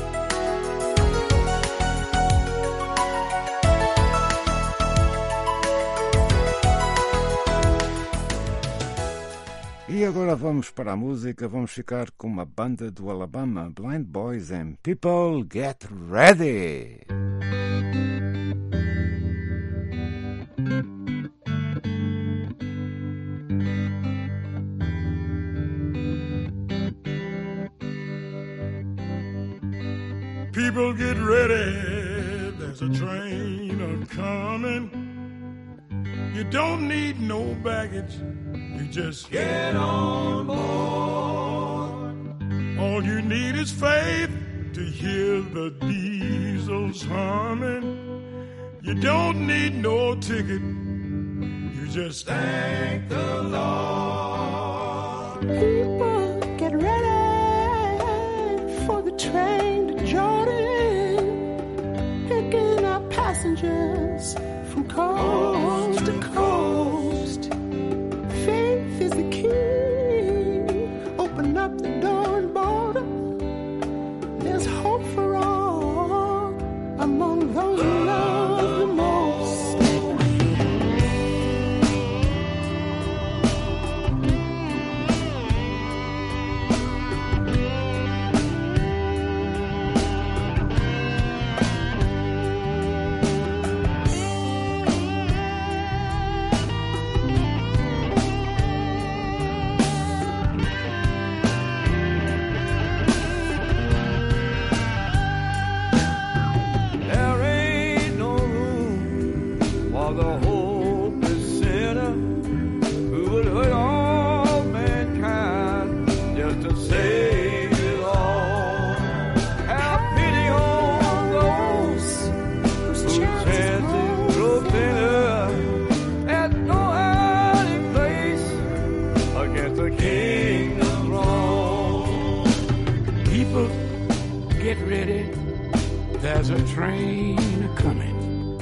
E agora vamos para a música, vamos ficar com uma banda do Alabama, Blind Boys and People Get Ready! People get ready, there's a train a-coming. You don't need no baggage. You just get on board. All you need is faith to hear the diesels humming. You don't need no ticket. You just thank the Lord. People get ready for the train to Jordan, picking up passengers from coast to coast. Faith is the key. Open up the door and board 'em. there's hope for all among those who love the most. There's a train a-coming.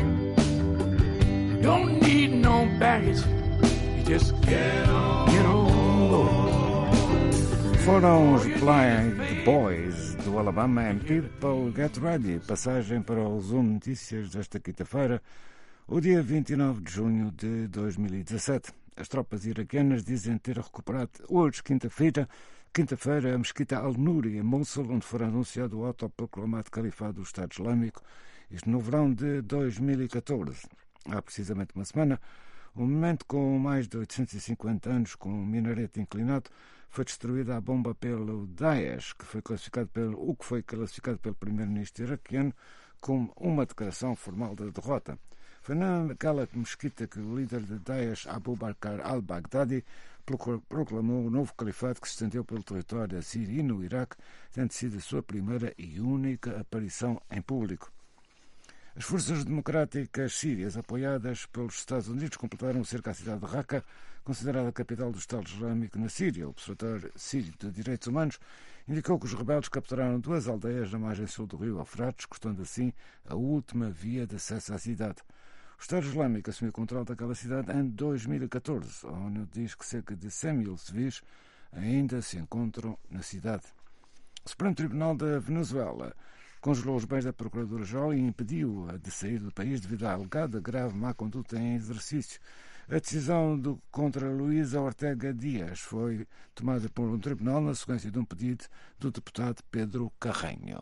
Don't need no baggage. You just get on, get on board. Foram os Blind Boys do Alabama and People Get Ready. Passagem para o Zoom Notícias desta quinta-feira, o dia vinte e nove de junho de dois mil e dezassete. As tropas iraquianas dizem ter recuperado hoje, quinta-feira, Quinta-feira, a mesquita Al-Nuri, em Mosul, onde foi anunciado o autoproclamado califado do Estado Islâmico, isto no verão de dois mil e catorze. Há precisamente uma semana, um monumento com mais de oitocentos e cinquenta anos, com um minarete inclinado, foi destruído à bomba pelo Daesh, que foi classificado pelo, o que foi classificado pelo primeiro-ministro iraquiano como uma declaração formal da derrota. Foi naquela mesquita que o líder de Daesh, Abu Bakr al-Baghdadi, proclamou o novo califado que se estendeu pelo território da Síria e no Iraque, tendo sido a sua primeira e única aparição em público. As forças democráticas sírias, apoiadas pelos Estados Unidos, completaram cerca a cidade de Raqqa, considerada a capital do Estado Islâmico na Síria. O Observatório Sírio de Direitos Humanos indicou que os rebeldes capturaram duas aldeias na margem sul do rio Eufrates, cortando assim a última via de acesso à cidade. O Estado Islâmico assumiu o controle daquela cidade em dois mil e catorze. A ONU diz que cerca de cem mil civis ainda se encontram na cidade. O Supremo Tribunal da Venezuela congelou os bens da Procuradora-Geral e impediu-a de sair do país devido à alegada grave má conduta em exercício. A decisão do, contra Luísa Ortega Dias foi tomada por um tribunal na sequência de um pedido do deputado Pedro Carreño.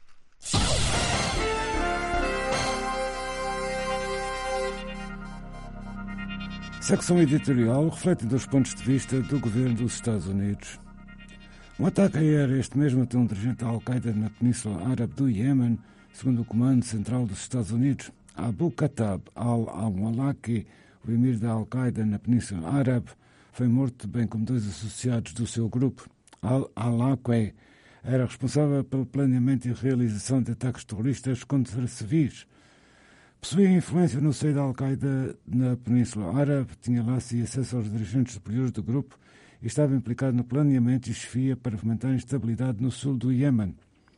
Secção editorial reflete dos pontos de vista do governo dos Estados Unidos. Um ataque aéreo este mesmo até um dirigente da Al-Qaeda na Península Árabe do Iêmen, segundo o Comando Central dos Estados Unidos. Abu Khattab al-Awlaki, o emir da Al-Qaeda na Península Árabe, foi morto, bem como dois associados do seu grupo. Al-Awlaki era responsável pelo planeamento e realização de ataques terroristas contra civis. Possuía influência no seio da Al-Qaeda na Península Árabe, tinha laço e acesso aos dirigentes superiores do grupo e estava implicado no planeamento e chefia para fomentar a instabilidade no sul do Iêmen.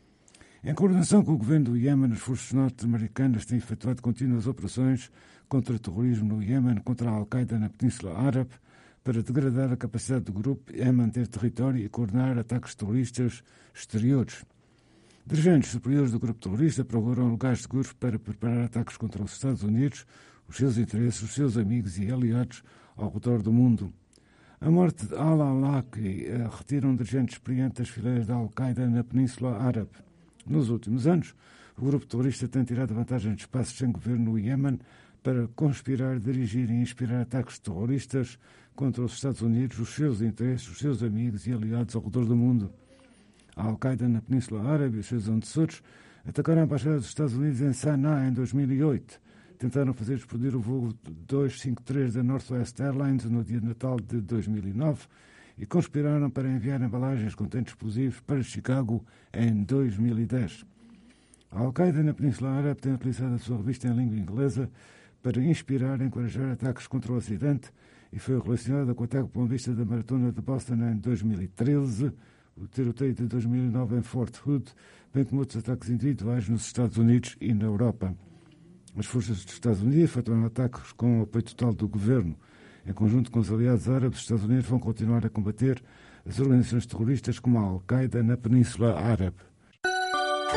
Em coordenação com o governo do Iêmen, as forças norte-americanas têm efetuado contínuas operações contra o terrorismo no Iêmen, contra a Al-Qaeda na Península Árabe, para degradar a capacidade do grupo em manter território e coordenar ataques terroristas exteriores. Dirigentes superiores do grupo terrorista procuram lugares seguros para preparar ataques contra os Estados Unidos, os seus interesses, os seus amigos e aliados ao redor do mundo. A morte de al-Awlaki retira um dirigente experiente das fileiras da Al-Qaeda na Península Árabe. Nos últimos anos, o grupo terrorista tem tirado vantagem de espaços sem governo no Iêmen para conspirar, dirigir e inspirar ataques terroristas contra os Estados Unidos, os seus interesses, os seus amigos e aliados ao redor do mundo. A Al-Qaeda na Península Árabe e os seus antecessores atacaram a embaixada dos Estados Unidos em Sanaa em dois mil e oito. Tentaram fazer explodir o voo duzentos e cinquenta e três da Northwest Airlines no dia de Natal de dois mil e nove e conspiraram para enviar embalagens contendo explosivos para Chicago em dois mil e dez. A Al-Qaeda na Península Árabe tem utilizado a sua revista em língua inglesa para inspirar e encorajar ataques contra o Ocidente e foi relacionada com o ataque bombista da Maratona de Boston em dois mil e treze, o tiroteio de dois mil e nove em Fort Hood, bem como outros ataques individuais nos Estados Unidos e na Europa. As forças dos Estados Unidos efetuaram ataques com o apoio total do governo. Em conjunto com os aliados árabes, os Estados Unidos vão continuar a combater as organizações terroristas como a Al-Qaeda na Península Árabe.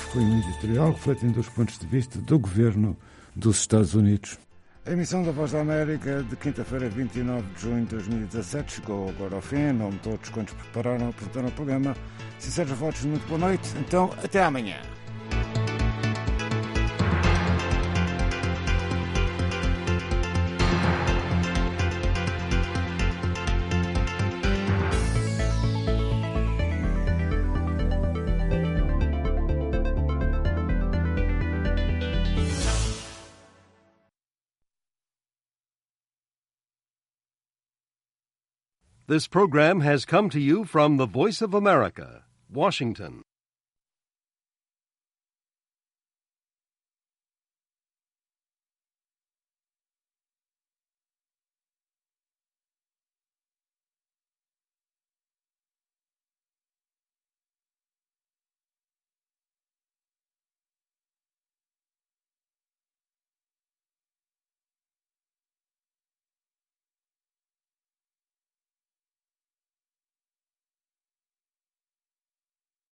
foi um editorial refletindo os pontos de vista do governo dos Estados Unidos. A emissão da Voz da América de quinta-feira, vinte e nove de junho de dois mil e dezassete, chegou agora ao fim. Em nome de todos quantos prepararam e apresentaram o programa, sinceros votos, muito boa noite. Então, até amanhã. This program has come to you from the Voice of America, Washington.